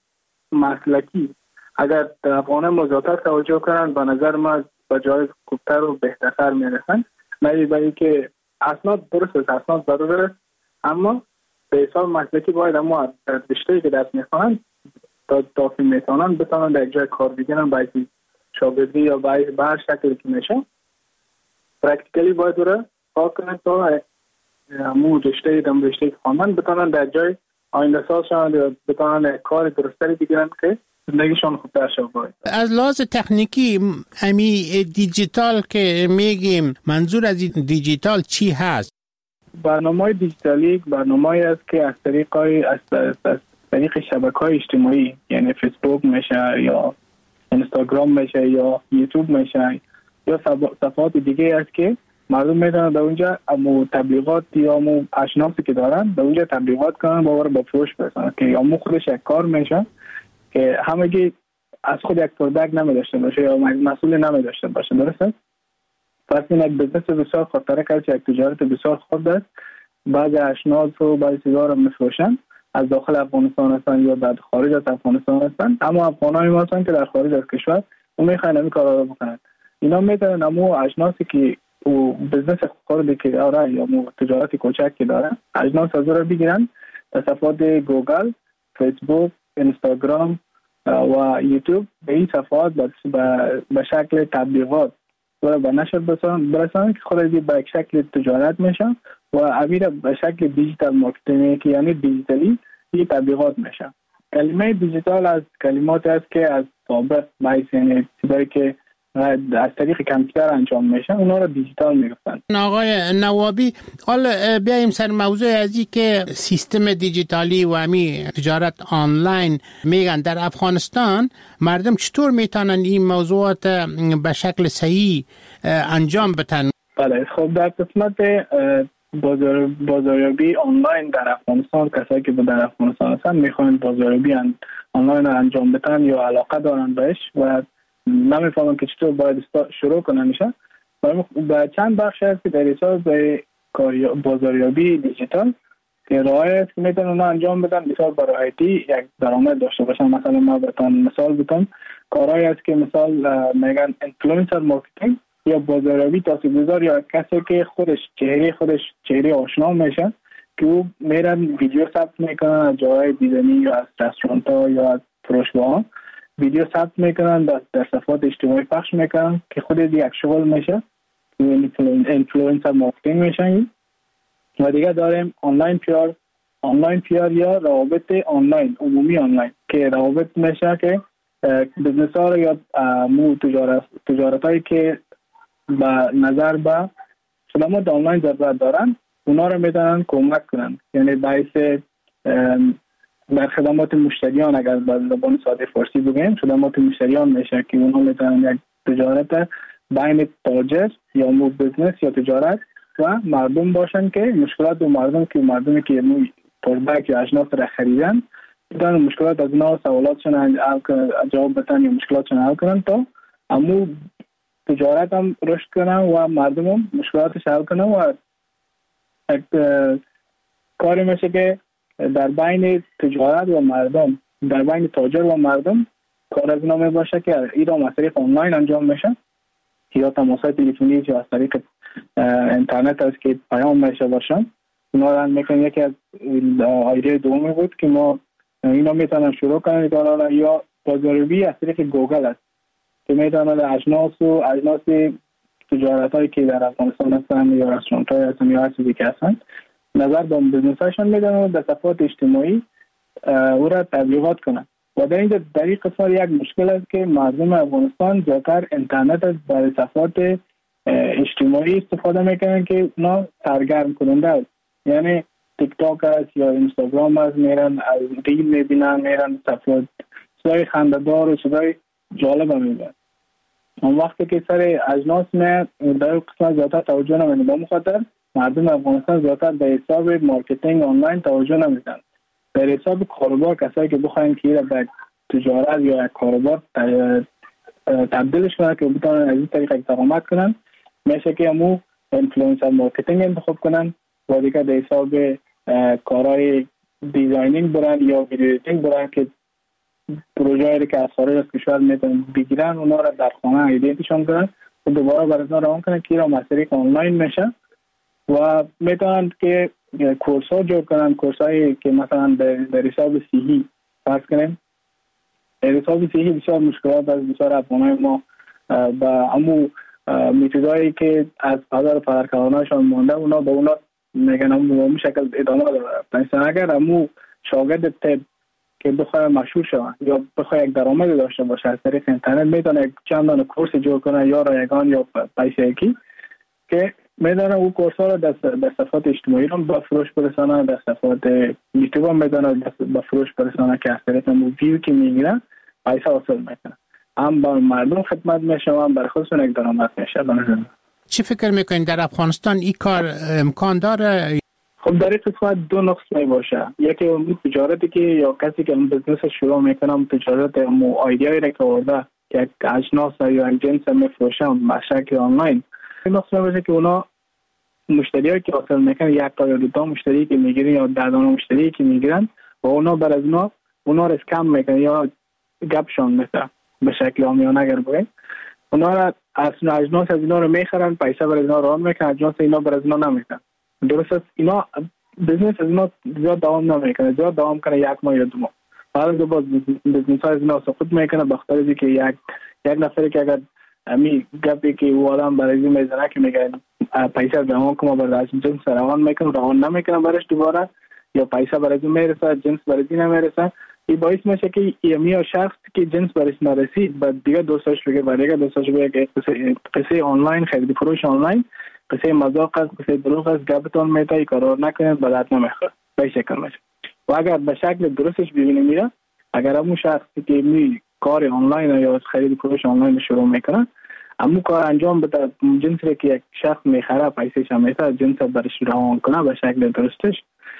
مسلکی اگر در افغانان مزاتر توجه کنن به نظر ما به جای خوبتر و بهتر میرسن. نه برای که اسناد درست است، اسناد ضرور است، اما به حساب مسلکی باید اما در رشته‌ای که درس میخوانند تا تا که میتونن بتونن در جای کار بگیرن، باید شاگردی یا باید به هر شکلی که میشه پرکتیکلی باید دوره کار کنن تا همو رشته دم رشته که خواندن بتونن در جای آینده سازشان یا بتونن کار درستری بگیرن که زندگیشان خوبتر شود. از لحاظ تکنیکی امی دیجیتال که میگیم منظور از دیجیتال چی هست؟ برنامه دیجیتالی برنامه‌ای است که از طریق از طریق شبکه‌های اجتماعی یعنی فیسبوک میشه یا اینستاگرام میشه یا یوتیوب میشه یا صفحات دیگه است که مردم میتونن در اونجا امو تبلیغات یا امو اشناسی که دارن در اونجا تبلیغات کنن باور با فروش برسن که امو خودش یک کار میشه که همگی از خود یک پروداکت نمیداشته باشه یا مسئول نمیداشته باشه. درسته؟ پس این یک بزنس بسیار خطرناک است، یک تجارت بسیار خرد است. بعضی اشناس و بعضی چیزا رو میفروشن از داخل افغانستان هستن یا در خارج از افغانستان هستن، اما افغانای ما هستن که در خارج از کشور اون میخواین همین کارا رو بکنن. اینا میتونن امو اجناسی که او بزنس خردی که داره یا مو تجارت کوچک که داره اجناس از رو بگیرن در صفحات گوگل، فیسبوک، اینستاگرام و یوتیوب به این صفحات به شکل تبلیغات و به نشر برسانند که خود به یک شکل تجارت میشن و امیر به شکل دیجیتال مارکتینگ که یعنی دیجیتالی این تبلیغات میشن. کلمه دیجیتال از کلمات است که از سابق باعث یعنی چیزایی که از طریق کامپیوتر انجام میشن اونا رو دیجیتال میگفتن. آقای نوابی، حالا بیایم سر موضوع ازی که سیستم دیجیتالی و امی تجارت آنلاین میگن در افغانستان مردم چطور میتونن این موضوعات به شکل صحیح انجام بدن؟ بله، خب در قسمت بازار بازاریابی آنلاین در افغانستان کسایی که در افغانستان هستن میخوان بازاریابی آنلاین انجام بدن یا علاقه دارن بهش و نمیفهمم که چطور باید شروع کنن میشه. و چند بخش هست که در حساب بازاریابی دیجیتال که راهی است که میتونن اونا انجام بدن بسیار براحتی یک درآمد داشته باشن. مثلا ما بهتون مثال بتونم کارهایی است که مثال میگن اینفلوئنسر مارکتینگ یا بازاریابی تاثیرگذار یا کسی که خودش چهره خودش چهره آشنا میشه که او میرن ویدیو ثبت میکنن از جای دیدنی یا از رستوران ها یا از فروشگاه، ویدیو ثبت میکنن در صفحات اجتماعی پخش میکنن که خود یک شغل میشه اینفلوئنسر مارکتینگ میشن. و دیگه داریم آنلاین پیار آنلاین پیار یا روابط آنلاین عمومی آنلاین که روابط میشه که بزنس ها یا مو تجارت تجارت هایی که با نظر به خدمات آنلاین ضرورت دارن اونا رو میتونن کمک کنن، یعنی باعث در خدمات مشتریان اگر با زبان ساده فارسی بگیم خدمات مشتریان میشه که اونها میتونن یک تجارت بین تاجر یا مو بزنس یا تجارت و مردم باشن که مشکلات و مردم که مردمی که مو پروداکت یا اجناس را خریدن میتونن مشکلات از اونا سوالاتشون جواب بدن یا مشکلاتشون حل کنن تا امو تجارت هم رشد کنن و مردم هم مشکلاتش حل کنن و یک کاری میشه که در بین تجارت و مردم در بین تاجر و مردم کار از نامه باشه که ایران از طریق آنلاین انجام میشه یا تماسات تلفنی یا از طریق اینترنت است که پیام میشه باشن. اونا رو میکنن یکی از ایده دومی بود که ما اینا میتونن شروع کنن کارا یا بازاریابی از طریق گوگل است که میتونن اجناس و اجناس تجارت هایی که در افغانستان هستن یا رستورانت های هستن یا هر چیزی که هستن نظر به بزنس هاشون میدن و در صفحات اجتماعی او را تبلیغات کنن. و در این در این قسمت یک مشکل است که مردم افغانستان زیادتر اینترنت از برای صفحات اجتماعی استفاده میکنن که اونا سرگرم کننده است، یعنی تیک تاک است یا اینستاگرام است، میرن از ریل میبینن، میرن صفحات چیزای خنده‌دار و چیزای جالب میبینن. اون وقتی که سر اجناس نه در قسمت زیادتر توجه نمیدن، با مخاطر مردم افغانستان زیادتر به حساب مارکتینگ آنلاین توجه نمیدن. در حساب کاروبار کسایی که بخواین که به تجارت یا یک کاروبار تبدیلش کنن که بتونن از این طریق درآمد کنن میشه که همو اینفلوئنسر مارکتینگ انتخاب کنن و دیگه در حساب کارهای دیزاینینگ برن یا ویدیو ایدیتینگ برن که پروژه‌ای که از خارج از کشور میتونن بگیرن اونا را در خانه ایدنتیشن کنن و دوباره برای اونا روان کنن که ایران از طریق آنلاین میشه و میتونن که کورس ها جور کنن، کورس هایی که مثلا در حساب صحی فرض کنیم در حساب صحی بسیار مشکلات از بسیار افغانای ما با امو میتودایی که از پدر پدرکارانشان مانده اونا به اونا میگن امو به شکل ادامه داره. مثلا اگر امو شاگرد تب که بخواه مشهور شوه یا بخواه یک درآمد داشته باشه از طریق اینترنت میتونه چند دانه کورس جور کنه یا رایگان یا پیسه یکی که میدانه او کورس ها را در صفحات اجتماعی را به فروش برسانه، در صفحات یوتیوب هم میدانه به فروش برسانه که از طریق ویو که میگیرن پیسه حاصل میکنه، هم با مردم خدمت میشه و هم برای خودشون یک درآمد میشه. چی فکر میکنین در افغانستان این کار امکان داره؟ خب در این قسمت دو نقص می باشه. یکی اون تجارتی که یا کسی که اون بزنس شروع میکنه اون تجارت مو ایده‌ای را که آورده که اجناس یا یک جنس میفروشه به شکل آنلاین، این نقص می باشه که اونا مشتریایی که حاصل میکنن یک تا یا دو تا مشتری که میگیرن یا ده دانه مشتری که میگیرن و اونا بر از اونا اونا رو اسکم میکنن یا گپشان میکنن به شکل عامیانه اگر بگیم اونا را از اجناس از اینا رو میخرن پیسه بر اینا ران میکنن، اجناس اینا بر از اینا نمیکنن. درست است اینا بزنس از اینا زیاد دوام نمیکنه، زیاد دوام کنه یک ماه یا دو ماه بعد دو باز بزنس ها از اینا سقوط میکنه به خاطر اینکه یک یک نفری که اگر امی گپی که او آدم برای میزنه که میگه پیسه به ما کما برای جنس روان میکنه روان نمیکنه برش دوباره یا پیسه برای میرسه جنس برای نمیرسه، این باعث میشه که یمی شخص که جنس برش نرسید بعد دیگه دوستاش بگه برای دیگه دوستاش بگه که قصه, قصه آنلاین خرید فروش آنلاین قصه مذاق است، قصه دروغ است، گپتون میته ای کارا نکنید بدت نمیخوره به شکل میشه. و اگر به شکل درستش ببینیم میره، اگر همون شخصی که می کار آنلاین یا خرید فروش آنلاین شروع میکنه همون کار انجام بده، جنسی که یک شخص میخره پیسه‌ش هم میته جنس برش روان کنه به شکل درستش،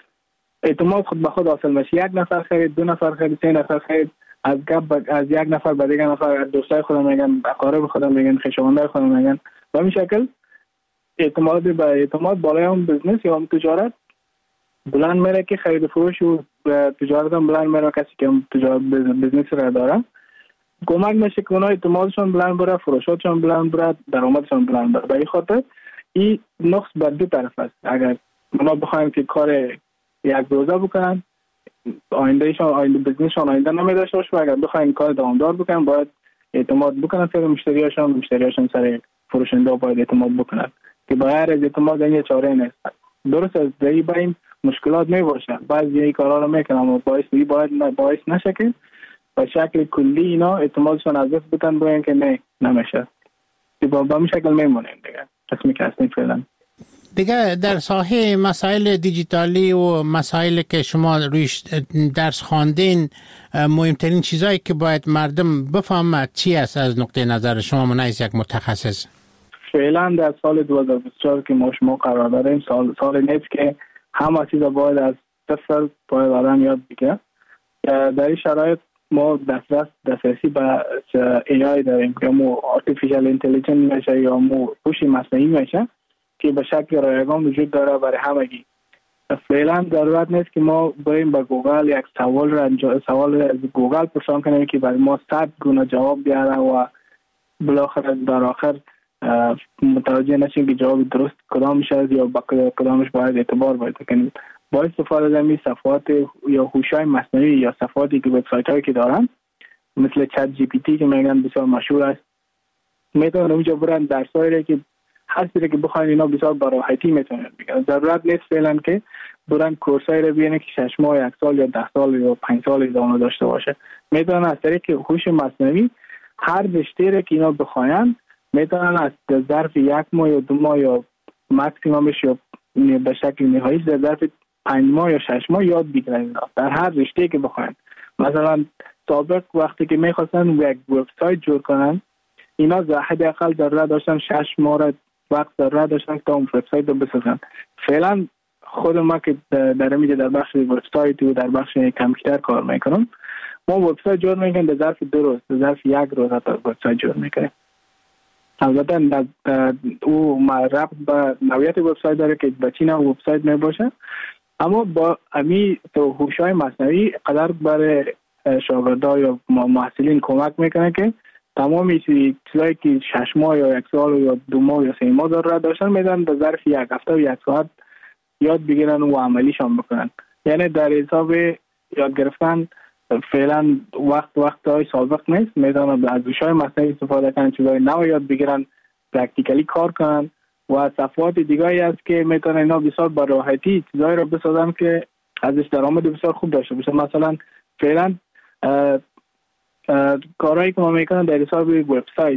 اعتماد خود به خود حاصل میشه. یک نفر خرید، دو نفر خرید، سه نفر خرید، از گپ از یک نفر به دیگه نفر دوستای خودم میگن، اقارب خودم میگن، خویشاوندای خودم میگن، به این شکل اعتماد به اعتماد بالای اون بزنس یا اون تجارت بلند میره که خرید فروش و تجارت هم بلند میره. کسی که تجارت بزنس را داره کمک میشه که اونا اعتمادشون بلند بره، فروشاتشون بلند بره، درآمدشون بلند بره. به این خاطر این نقص بر دو طرف است. اگر اونا بخوایم که کار یک روزه بکنن آیندهشون آینده بزنسشون آینده نمیداشته باشه، و اگر بخواین کار دوامدار بکنن باید اعتماد بکنن سر مشتریاشون، مشتریاشون سر فروشنده باید اعتماد بکنن که بغیر از اعتماد این چاره نیست. درست از دهی با این مشکلات می باشه، بعضی این کارا رو میکنن و باعث می باید باعث نشه که به شکل کلی اینا اعتمادشون از دست بدن بگن که نه نمیشه، با به این شکل میمونن دیگه. قسمی که هستیم فعلا دیگه در ساحه مسائل دیجیتالی و مسائل که شما رویش درس خواندین، مهمترین چیزایی که باید مردم بفهمند چی است از نقطه نظر شما منایز یک متخصص؟ فعلا در سال دو هزار و بیست و چهار که ما شما قرار داریم، سال سال نیست که همه چیزا باید از صفر باید آدم یاد بگیره. در این شرایط ما دسترس دسترسی به ای آی داریم که مو آرتفیشال اینتلیجنس میشه یا مو هوش مصنوعی میشه که به شکل رایگان وجود داره برای همگی. فعلا ضرورت نیست که ما بریم به گوگل یک سوال را سوال از گوگل پرسان کنیم که برای ما صد گونه جواب بیاره و بالاخره در آخر متوجه نشیم که جواب درست کدام میشه یا با کدامش باید اعتبار باید کنیم. با استفاده از این صفحات یا هوش‌های مصنوعی یا صفحاتی که وبسایت هایی که دارن مثل چت جی پی تی که میگن بسیار مشهور است، میتونن اونجا برن درسایی که هر چیزی که بخواین اینا بسیار با راحتی میتونن بگیرن. ضرورت نیست فعلا که برن کورسایی رو ببینن که شش ماه، یک سال یا ده سال یا پنج سال ادامه داشته باشه. میتونن از طریق هوش مصنوعی هر رشته رو که اینا بخواین میتونن از ظرف یک ماه یا دو ماه یا ماکسیممش یا به شکل نهایی در ظرف پنج ماه یا شش ماه یاد بگیرن در هر رشته که بخواین. مثلا سابق وقتی که میخواستن یک وبسایت جور کنن اینا حداقل ضرورت داشتن شش ماه وقت ضرورت داشتن تا اون وبسایت رو بسازن. فعلا خود ما که در میگه در بخش وبسایت و در بخش کامپیوتر کار میکنم، ما وبسایت جور میکنیم در ظرف دو روز، در ظرف یک روز تا وبسایت جور میکنیم. البته او ربط به نوعیت وبسایت داره که به چی نوع وبسایت میباشه، اما با امی تو هوش‌های مصنوعی قدر برای شاگردان یا محصلین کمک میکنه که تمام چیزایی که شش ماه یا یک سال یا دو ماه یا سه ماه ضرورت داشتن میدن در ظرف یک هفته و یک ساعت یاد بگیرن و عملیشان بکنن. یعنی در حساب یاد گرفتن فعلا وقت وقت های سابق نیست، میدونن از هوش‌های مصنوعی استفاده کنن، چیزای نو یاد بگیرن، پرکتیکلی کار کنن و صفحات دیگه‌ای است که میتونن اینا بسیار با راحتی چیزایی رو بسازن که ازش درآمد بسیار خوب داشته باشه. مثلا فعلا کارهایی که ما میکنن در حساب وبسایت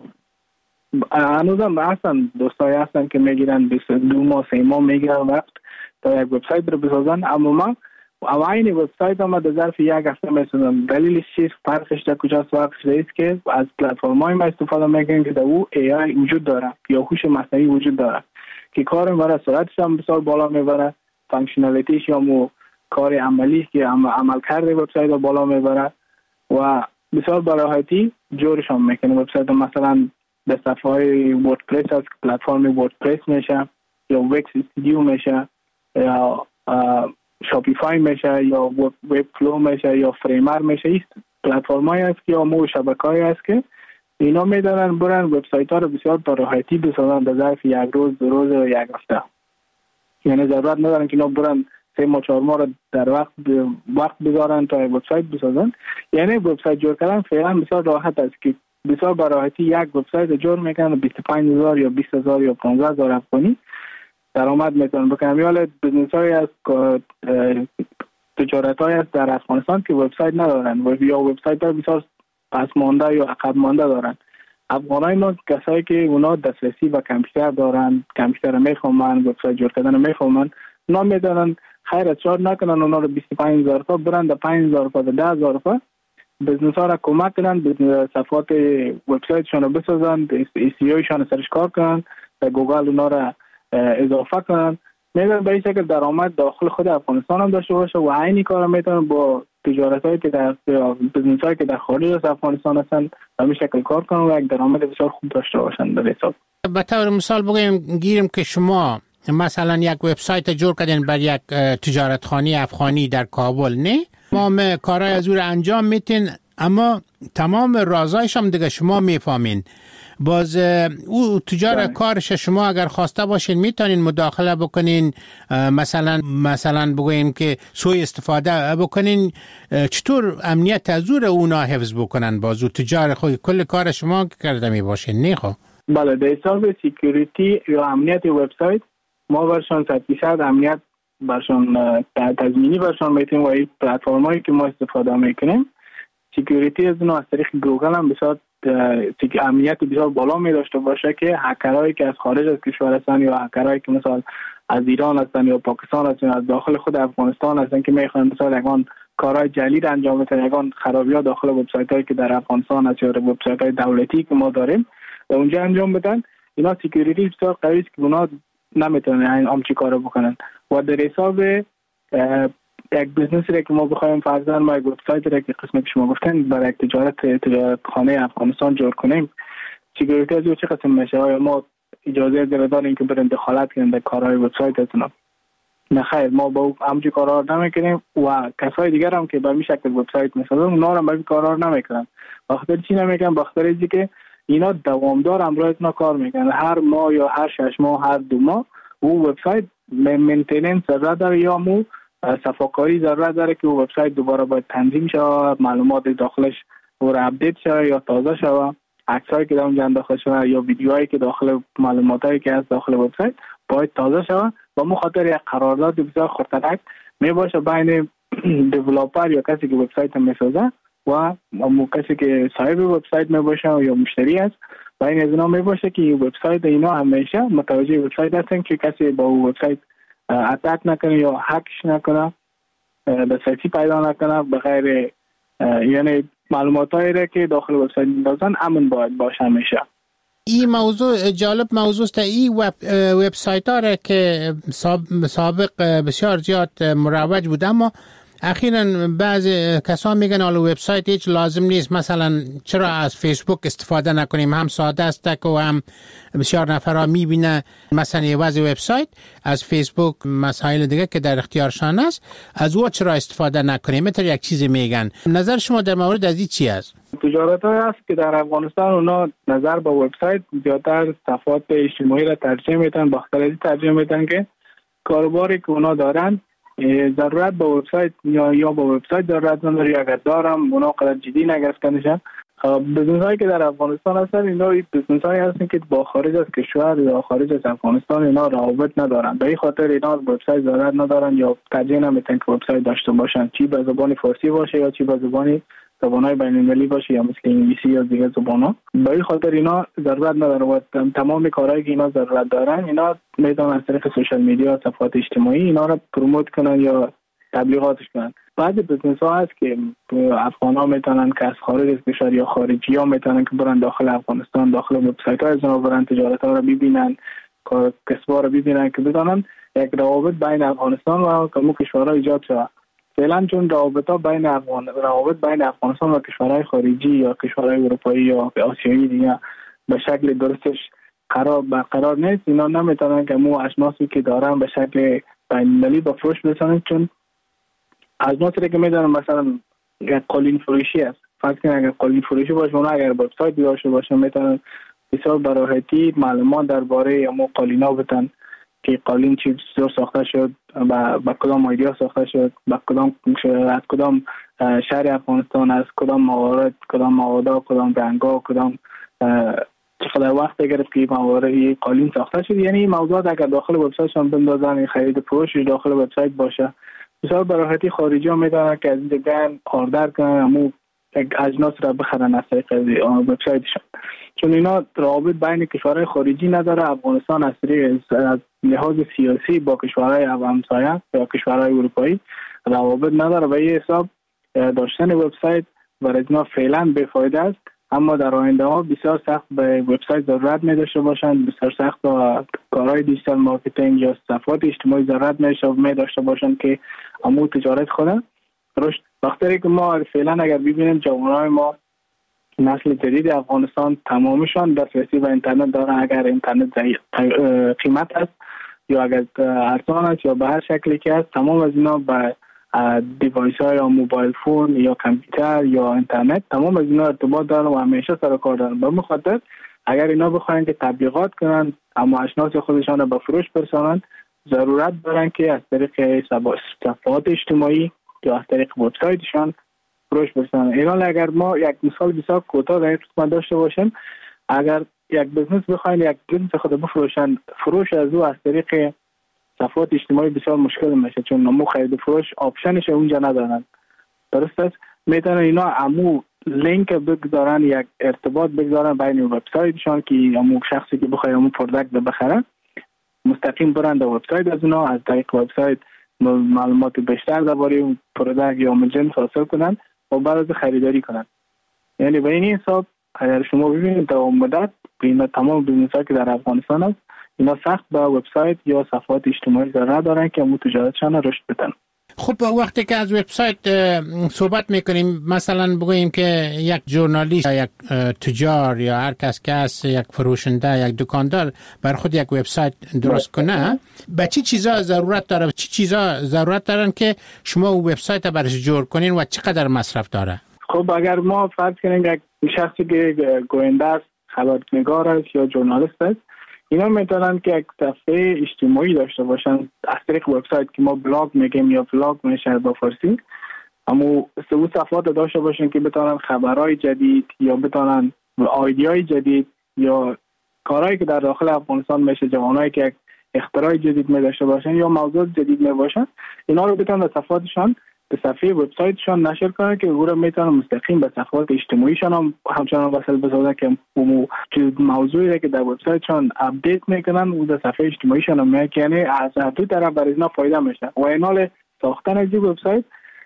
هنوزم هستن، دوستایی هستن که میگیرن دو ماه سه ماه میگیرن وقت تا یک وبسایت رو بسازن، اما ما اوایل وبسایت هم در ظرف یک هفته میسازن. دلیلش چیست؟ فرقش در کجاست؟ فرقش است که از پلتفرم‌های ما استفاده میکنیم که در او ای آی وجود داره یا هوش مصنوعی وجود داره که کار ما سرعتش هم بسیار بالا میبره، فانکشنالیتیش یا مو کار عملی که عمل کرده وبسایت رو بالا میبره و بسیار با راحتی جورش هم میکنه. وبسایت مثلا به صفحه های وردپرس از پلتفرم وردپرس میشه یا وکس استودیو میشه یا شاپیفای میشه یا وب فلو میشه یا فریمر میشه. این پلتفرمایی است که یا مو شبکه‌ای است که اینا میدونن برن وبسایت ها رو بسیار با راحتی بسازن در ظرف یک روز، دو روز و یک هفته. یعنی ضرورت ندارن که اینا برن سه ماه چهار ماه رو در وقت وقت بذارن تا وبسایت بسازن. یعنی وبسایت جور کردن فعلا بسیار راحت است که بسیار براحتی یک وبسایت جور میکنن بیست و پنج هزار یا بیست هزار یا پانزده هزار افغانی درآمد میتونن بکنن. یا بزنس های از تجارت های است در افغانستان که وبسایت ندارن و یا وبسایت ها بسیار پس مانده یا عقب مانده دارن. افغانای ما کسایی که اونا دسترسی به کامپیوتر دارن، کامپیوتر میخوامن، وبسایت جور کردن میخوامن، اونا میدونن خیر چارج نکنن اونا رو بیست و پنج هزار تا برن در پنج هزار تا ده هزار تا بزنس ها را کمک کنن، صفحات وبسایتشون رو بسازن، ای سی اوشون سرش کار کنن، در گوگل اونا را اضافه کنن. میدونن به این شکل درآمد داخل خود افغانستان هم داشته باشه و عینی کار میتونن با تجارت هایی که در بزنس هایی که در خارج از افغانستان هستن به این شکل کار کنن و یک درآمد بسیار خوب داشته باشن. در حساب به طور مثال بگیم گیریم که شما مثلا یک وبسایت جور کردین بر یک تجارتخانه افغانی در کابل، نه تمام کارهای از او را انجام میتین اما تمام رازایش هم دیگه شما میفهمین. باز او تجار کارش شما اگر خواسته باشین میتونین مداخله بکنین، مثلا مثلا بگویم که سوء استفاده بکنین. چطور امنیت از او را اونا حفظ بکنن؟ باز او تجار خود کل کار شما کرده می باشین، نه خب؟ بله، در حساب سکیوریتی یا امنیت وبسایت ما برشان صد درصد امنیت برشان تضمینی برشان میتیم و این پلتفرمایی که ما استفاده میکنیم سکیوریتی از اونها از طریق گوگل هم بسیار امنیت بسیار بالا می داشته باشه که هکرهایی که از خارج از کشور هستن یا هکرهایی که مثلا از ایران هستن یا پاکستان هستن از داخل خود افغانستان هستن که میخوان مثلا یگان کارهای جعلی را انجام بدن، یگان خرابی‌ها داخل وبسایت هایی که در افغانستان هست یا وبسایت های دولتی که ما داریم و اونجا انجام بدن، اینا سکیوریتی بسیار قوی است که اونا نمیتونن این همچی کارو بکنن. و در حساب یک بزنسی را که ما بخوایم فرضاً ما یک وبسایت را که قسمت شما گفتن برای یک تجارت تجارت خانه افغانستان جور کنیم، سکیوریتی از چه قسم میشه؟ آیا ما اجازه داریم که بریم دخالت کنیم در کارهای وبسایت اتنا؟ نه خیر، ما با همچین کارا رو نمیکنیم و کسای دیگر هم که به این شکل وبسایت میسازن اونا هم به این کارا رو نمیکنن. بخاطر چی نمیکنن؟ بخاطر اینکه اینا دوامدار امروز اینا کار میکنن، هر ماه یا هر شش ماه هر دو ماه او وبسایت مینتیننس ضرورت داره یا مو صفاکاری ضرورت داره که او وبسایت دوباره باید تنظیم شه، معلومات داخلش اور اپدیت شه یا تازه شه، عکسایی که در اونجا داخل شه یا ویدیوهایی که داخل معلوماتایی که از داخل وبسایت باید تازه شه و مخاطر یک قرارداد بسیار خطرناک می باشه بین دیولپر یا کسی که وبسایت میسازه و مو کسی که صاحب وبسایت می باشه یا مشتری است. بین از اینا می باشه که وبسایت اینا همیشه متوجه وبسایت هستن که کسی با وبسایت اتک نکنه یا هکش نکنه، دسترسی پیدا نکنه به غیر یعنی معلوماتایی را که داخل وبسایت می‌دازن امن باید باشه همیشه. این موضوع جالب موضوع است. این وب وبسایت ها را که سابق بسیار زیاد مروج بود اما اخیراً بعضی کسان میگن حالا وبسایت هیچ لازم نیست، مثلا چرا از فیسبوک استفاده نکنیم، هم ساده است و هم بسیار نفرها میبینه مثلا یه وضع وبسایت از فیسبوک مسائل دیگه که در اختیارشان است از او چرا استفاده نکنیم؟ مثلا یک چیزی میگن. نظر شما در مورد از این چی است؟ تجارت های هست که در افغانستان اونا نظر به وبسایت زیادتر صفحات اجتماعی را ترجیح میدن، بخاطر از ترجیح میدن که کاروباری که اونا دارن ضرورت به وبسایت یا یا با وبسایت ضرورت نداره، اگر دارم اونا قدر جدی نگرفتنشن. بزنس هایی که در افغانستان هستن اینا بزنس هایی هستن که با خارج از کشور یا خارج از افغانستان اینا روابط ندارن، به این خاطر اینا وبسایت ضرورت ندارن یا ترجیح نمیدن که وبسایت داشته باشن، چی به زبان فارسی باشه یا چی به زبان زبان‌های بین‌المللی باشه یا مثل انگلیسی یا دیگه زبان‌ها. به این خاطر اینا ضرورت نداره و تمام کارهایی که اینا ضرورت دارن اینا میتونن از طریق سوشال میدیا، صفحات اجتماعی اینا رو پروموت کنن یا تبلیغاتش کنن. بعضی بزنس‌ها هست که افغان‌ها میتونن که از خارج از کشور یا خارجی‌ها میتونن که برن داخل افغانستان داخل وبسایت‌های از اونها برن تجارت‌ها رو ببینن، کسب‌ها رو ببینن که بدونن یک روابط بین افغانستان و کمو کشورها ایجاد شود. فعلا چون روابط بین افغان روابط بین افغانستان و کشورهای خارجی یا کشورهای اروپایی یا آسیایی دیگه به شکل درستش قرار برقرار نیست، اینا نمیتونن که مو اشناسی که دارن به شکل بین‌المللی با فروش برسونن. چون اشناسی که میدونن مثلا یک قالین فروشی است، فرض کنید اگر قالین فروشی باشه اونا اگر وبسایت داشته باشن میتونن بسیار براحتی معلومات درباره مو قالینا بدن که قالین چی جور ساخته شد، با با کدام ایدیا ساخته شد، با کدام از کدام شهر افغانستان است، کدام موارد، کدام مواد، کدام رنگ‌ها، کدام چقدر وقت گرفت که موارد قالین ساخته شد. یعنی این موضوعات اگر داخل وبسایتشان بندازن، خرید فروش داخل وبسایت باشه، بسیار براحتی خارجی ها میدونن که از دیگه آردر کنن همون اجناس را بخرن از طریق وبسایتشان، چون اینا روابط بین کشورهای خارجی نداره. افغانستان از از لحاظ سیاسی با کشورهای همسایه یا کشورهای اروپایی روابط نداره و این حساب داشتن وبسایت برای اینا فعلا بی‌فایده است. اما در آینده ها بسیار سخت به وبسایت ضرورت می داشته باشند، بسیار سخت با کارهای دیجیتال مارکتینگ یا صفحات اجتماعی ضرورت می داشته باشند که امو تجارت خود رشد. وقتی که ما فعلا اگر ببینیم جوانای ما نسل جدید افغانستان تمامشان دسترسی به اینترنت دارن، اگر اینترنت قیمت است یا اگر ارزان است یا به هر شکلی که است، تمام از اینا به دیوایس های یا موبایل فون یا کامپیوتر یا اینترنت، تمام از اینا ارتباط دارن و همیشه سر کار دارن. به مخاطر اگر اینا بخواین که تبلیغات کنن اما اشناس خودشان به فروش برسانند، ضرورت دارن که از طریق صفحات اجتماعی یا از طریق وبسایتشان فروش برسانند. اینا اگر ما یک مثال بسیار کوتاه در این قسمت داشته باشیم، اگر یک بزنس بخواین یک بزنس خود بفروشن، فروش از او از طریق صفحات اجتماعی بسیار مشکل میشه، چون نمو خرید فروش آپشنش اونجا ندارن. درست است؟ میتونن اینا امو لینک بگذارن، یک ارتباط بگذارن بین وبسایتشان که امو شخصی که بخواد امو پروداکت بخره مستقیم برن در وبسایت از اونا، از طریق وبسایت معلومات بیشتر درباره اون پروداکت یا جنس حاصل کنن و بعد از خریداری کنن. یعنی به این حساب اگر شما ببینید در مدت بین تمام بیزنس‌ها که در افغانستان است، اینا سخت به وبسایت یا صفحات اجتماعی ضرورت دارن که امو تجارتشان رشد بدن. خب وقتی که از وبسایت صحبت میکنیم، مثلا بگوییم که یک ژورنالیست یا یک تجار یا هر کس که است، یک فروشنده، یک دکاندار بر خود یک وبسایت درست کنه، به چی چیزا ضرورت داره، به چی چیزا ضرورت دارن که شما او وبسایت برش جور کنین و چقدر مصرف داره؟ خب اگر ما فرض کنیم یک شخصی که گوینده است، خبرنگار است یا ژورنالیست است، اینا میتونن که یک صفحه اجتماعی داشته باشن از طریق وبسایت که ما بلاگ میگیم یا بلاگ میشه با فارسی، اما سه صفحات داشته باشن که بتونن خبرهای جدید یا بتونن ایده‌های جدید یا کارهایی که در داخل افغانستان میشه، جوانایی که یک اختراع جدید می داشته باشن یا موضوع جدید می باشن، اینا رو بتونن در صفحاتشان به صفحه وبسایتشان نشر کنن که او رو میتونن مستقیم به صفحات اجتماعیشان هم همچنان وصل بسازن که موضوعی که در وبسایتشان اپدیت میکنن و در صفحه اجتماعیشان هم میاد، یعنی از دو طرف برای اینا فایده میشه. و اینال ساختن از این وبسایت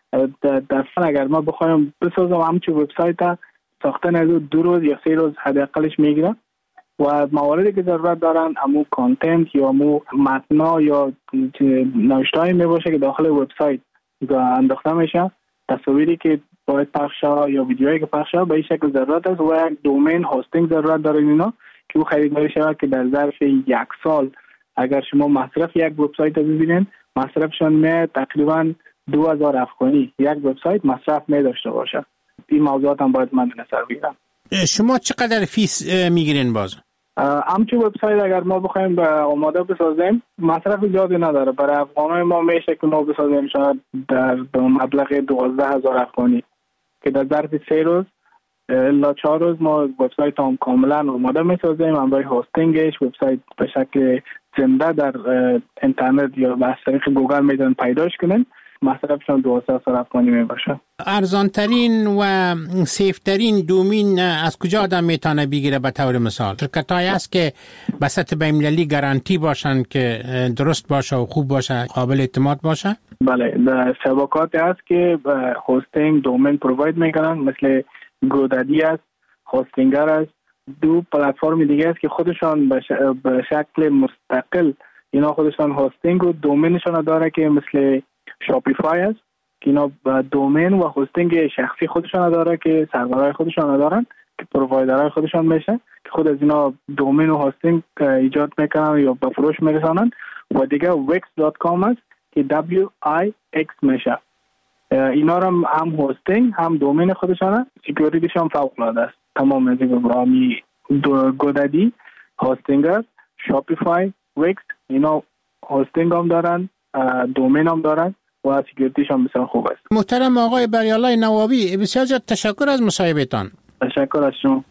در فن اگر ما بخوایم بسازم همچون وبسایت ساختن از دو روز یا سه روز حداقلش میگیره و مواردی که ضرورت دارن امو کانتنت یا امو متنا یا نوشته‌ای میباشه که داخل وبسایت انداخته میشه، تصاویری که باید پخش شود یا ویدیوهایی که پخش شود به این شکل ضرورت است و یک دومین هاستینگ ضرورت داره اینا که او خریداری شود که در ظرف یک سال اگر شما مصرف یک وبسایت رو ببینید مصرفشان می تقریبا دو هزار افغانی یک وبسایت مصرف می داشته باشه. این موضوعات هم باید من نظر بگیرم. شما چقدر فیس میگیرین باز؟ همچون وبسایت اگر ما بخوایم به آماده بسازیم مصرف زیادی نداره. برای افغانای ما میشه که ما بسازیم شاید در مبلغ دوازده هزار افغانی که در ظرف سه روز الا چهار روز ما وبسایت هم کاملا آماده میسازیم. هم برای هاستینگش وبسایت به شکل زنده در اینترنت یا از طریق گوگل میتونن پیداش کنن. مصرفشان دوازده هزار افغانی میباشه. ارزانترین و سیفترین دومین از کجا آدم میتونه بگیره؟ به طور مثال شرکت‌هایی هست که به سطح بین‌المللی گارانتی باشن که درست باشه و خوب باشه، قابل اعتماد باشه؟ بله، در شبکاتی هست که هاستینگ دومین پروواید میکنن، مثل گودادی است، هاستینگر است. دو پلتفرم دیگه است که خودشان به شکل مستقل اینا خودشان هاستینگ و دومینشان داره که مثل شاپیفای است که اینا دومین و هاستینگ شخصی خودشان داره که سرورهای خودشان دارن که پرووایدرهای خودشان میشه که خود از اینا دومین و هاستینگ ایجاد میکنن یا به فروش میرسانن. و دیگه ویکس دات کام است که دبلیو آی ایکس میشه. اینا هم هم هاستینگ هم دومین خودشانه، سکیوریتیشون فوق العاده است. تمام از این برامی گودادی، هاستینگر، شاپیفای، ویکس اینا هاستینگ هم دارن، دومین هم دارن و سکیوریتیش هم بسیار خوب است. محترم آقای بریالای نوابی، بسیار زیاد تشکر از مصاحبهتان. تشکر از شما.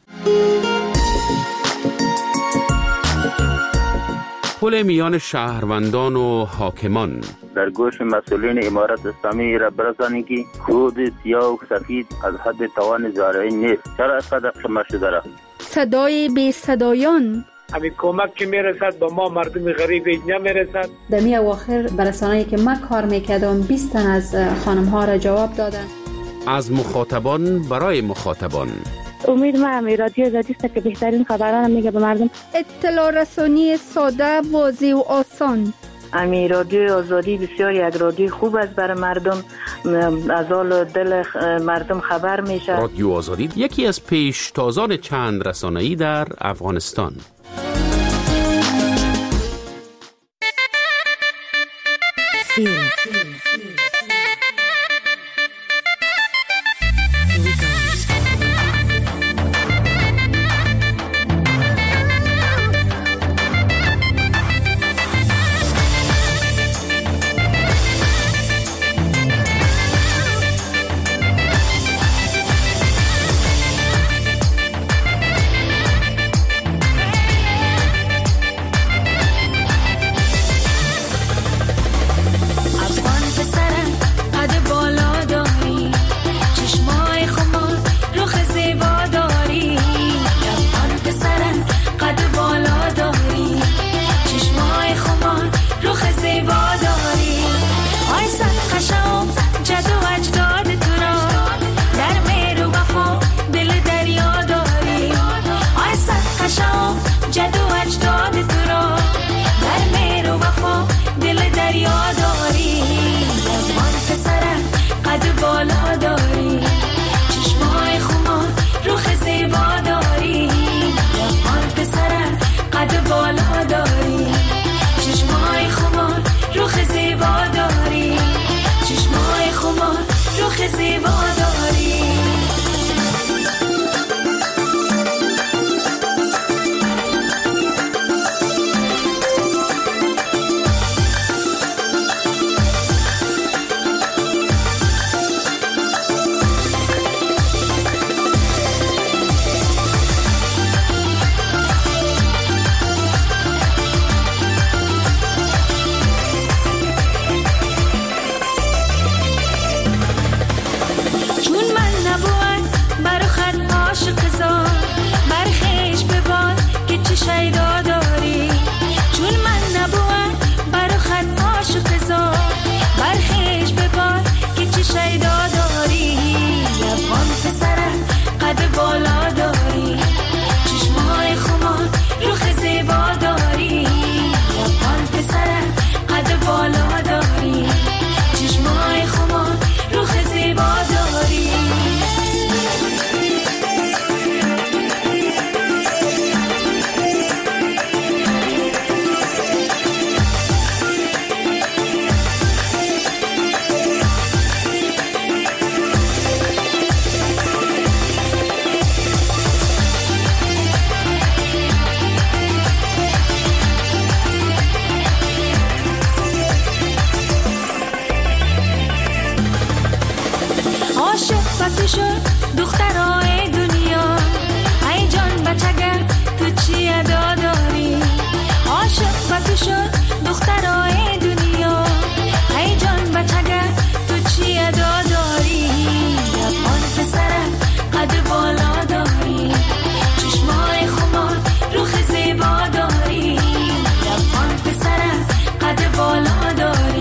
پل میان شهروندان و حاکمان. در گوش مسئولین امارت اسلامی را برسانید که خود سیاه و سفید از حد توان زارعی نیست. چرا اینقدر قمه شده را؟ صدای بی صدایان. همین کمک که میرسد به ما مردم غریب نمیرسد. در می اواخر برسانه‌ای که ما کار میکردم بیست تن از خانم ها را جواب دادن. از مخاطبان برای مخاطبان. امید ما همی رادیو آزادی است که بهترین خبران میگه به مردم. اطلاع رسانی ساده، واضح و آسان. امی رادیو آزادی بسیار یک رادیو خوب است برای مردم، از حال دل مردم خبر میشه. رادیو آزادی یکی از پیشتازان چند رسانه‌ای در افغانستان. فیلم.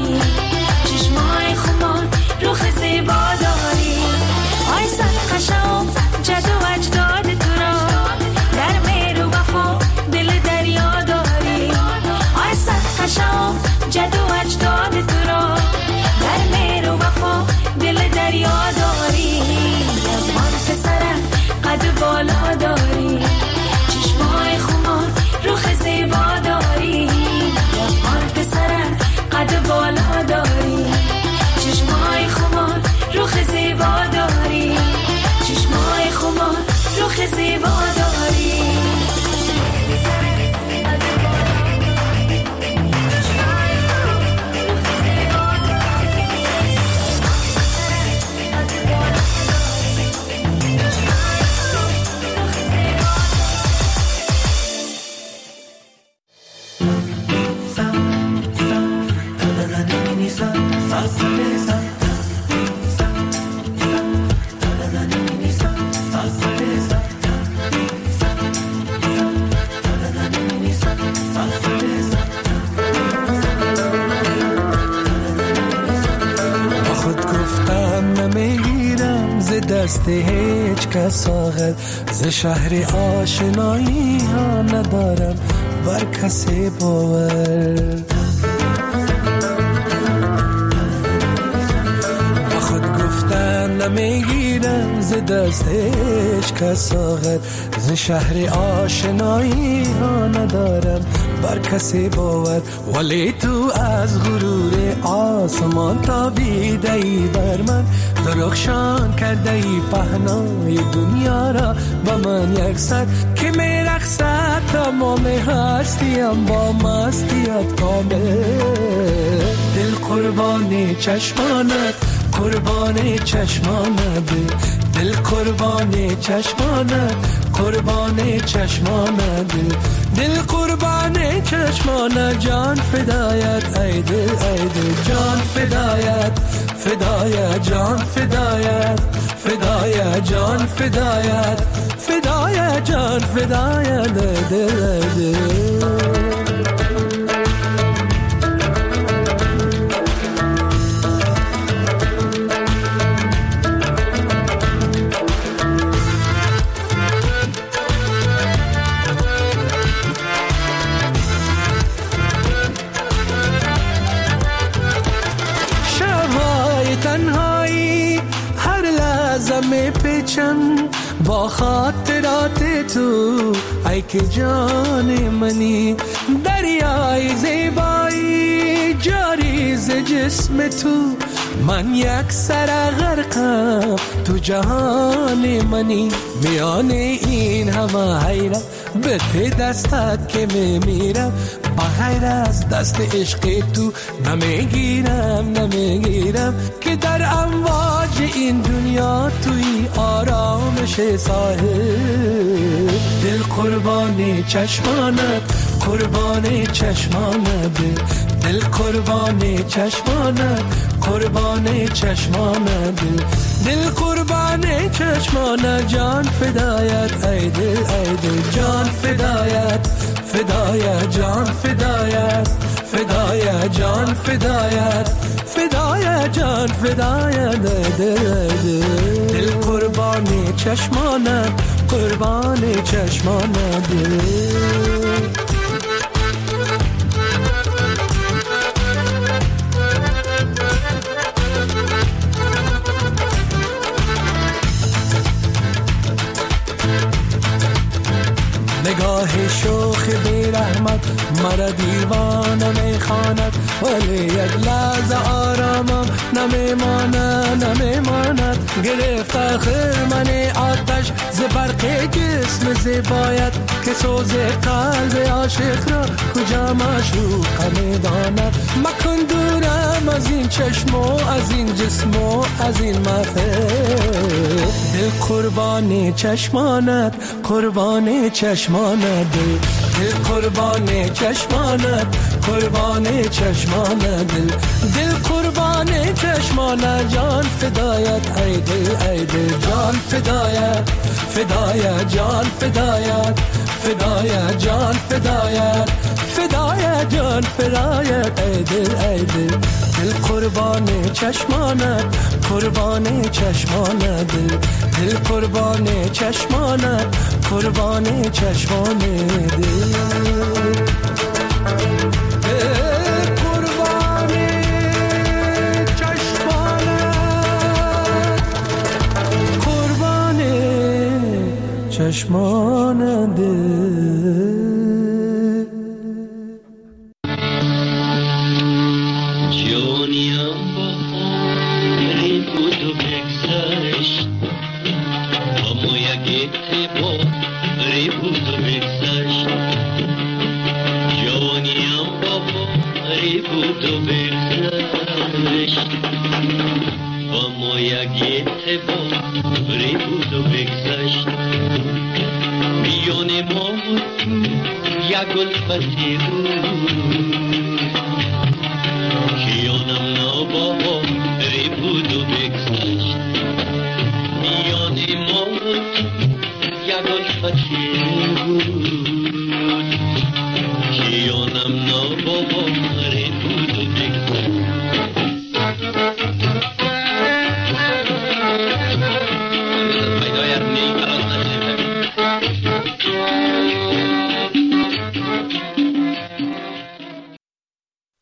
show دست هیچ کس آغد ز شهر آشنایی ها ندارم بر کسی باور با خود گفتن نمیگیرم ز دست هیچ کس آغد ز شهر آشنایی ها ندارم بر کسی باور ولی تو از غرور آسمان تابیده ای بر من درخشان کرده ای پهنای دنیا را با من یک سر که می رقصد تمام هستیم با مستیت کامل دل قربان چشمانت قربان چشمانت دل قربان چشمانت قربان چشمانت دل قربان چشمانت جان فدایت ای دل ای دل جان فدایت فدایت جان فدایت فدایت جان فدایت فدایت جان فدایت دل دل می پیچم با خاطرات تو ای که جان منی دریای زیبایی جاری ز جسم تو من یک سر غرقم تو جهان منی میان این همه حیرت به ته دستت که میمیرم بغیر از دست عشق تو نمیگیرم نمیگیرم که در امواج این دنیا توی آرامش ساحل دل قربان چشمانت قربان چشمانت دل قربان چشمانت قربان چشمانت دل قربان چشمانت جان فدایت ای دل ای دل جان فدایت فدایت جان فدایت فدایت جان فدایت فدایت جان فدایت دل دل دل قربان چشمانت قربان چشمانت دل نگاه شوخ بی رحمت مرا دیوانه میخواند ولی یک لحظه آرامم نمیماند نمیماند گرفت آخر من آتش ز برق جسم زیبایت که سوز قلب عاشق را کجا معشوق میداند مکن دورم از این چشم و از این جسم و از این محفل دل قربان چشمانت قربان چشمانت دل قربان چشمانت قربان چشمانت دل دل قربان چشمانت جان فدایت ای دل ای دل جان فدایت فدایت جان فدایت فدایت جان فدایت فدایت جان فدایت ای دل ای دل دل قربان چشمانت قربان چشمانت دل دل قربان چشمانت قربان چشمانت دل چشمان دل جانیم باری بود و بگذشت اما یک اتباری بود و بگذشت جانیم باری بود و بگذشت اما یک اتباری بود و بگذشت میان ما بود یک گل فتی بود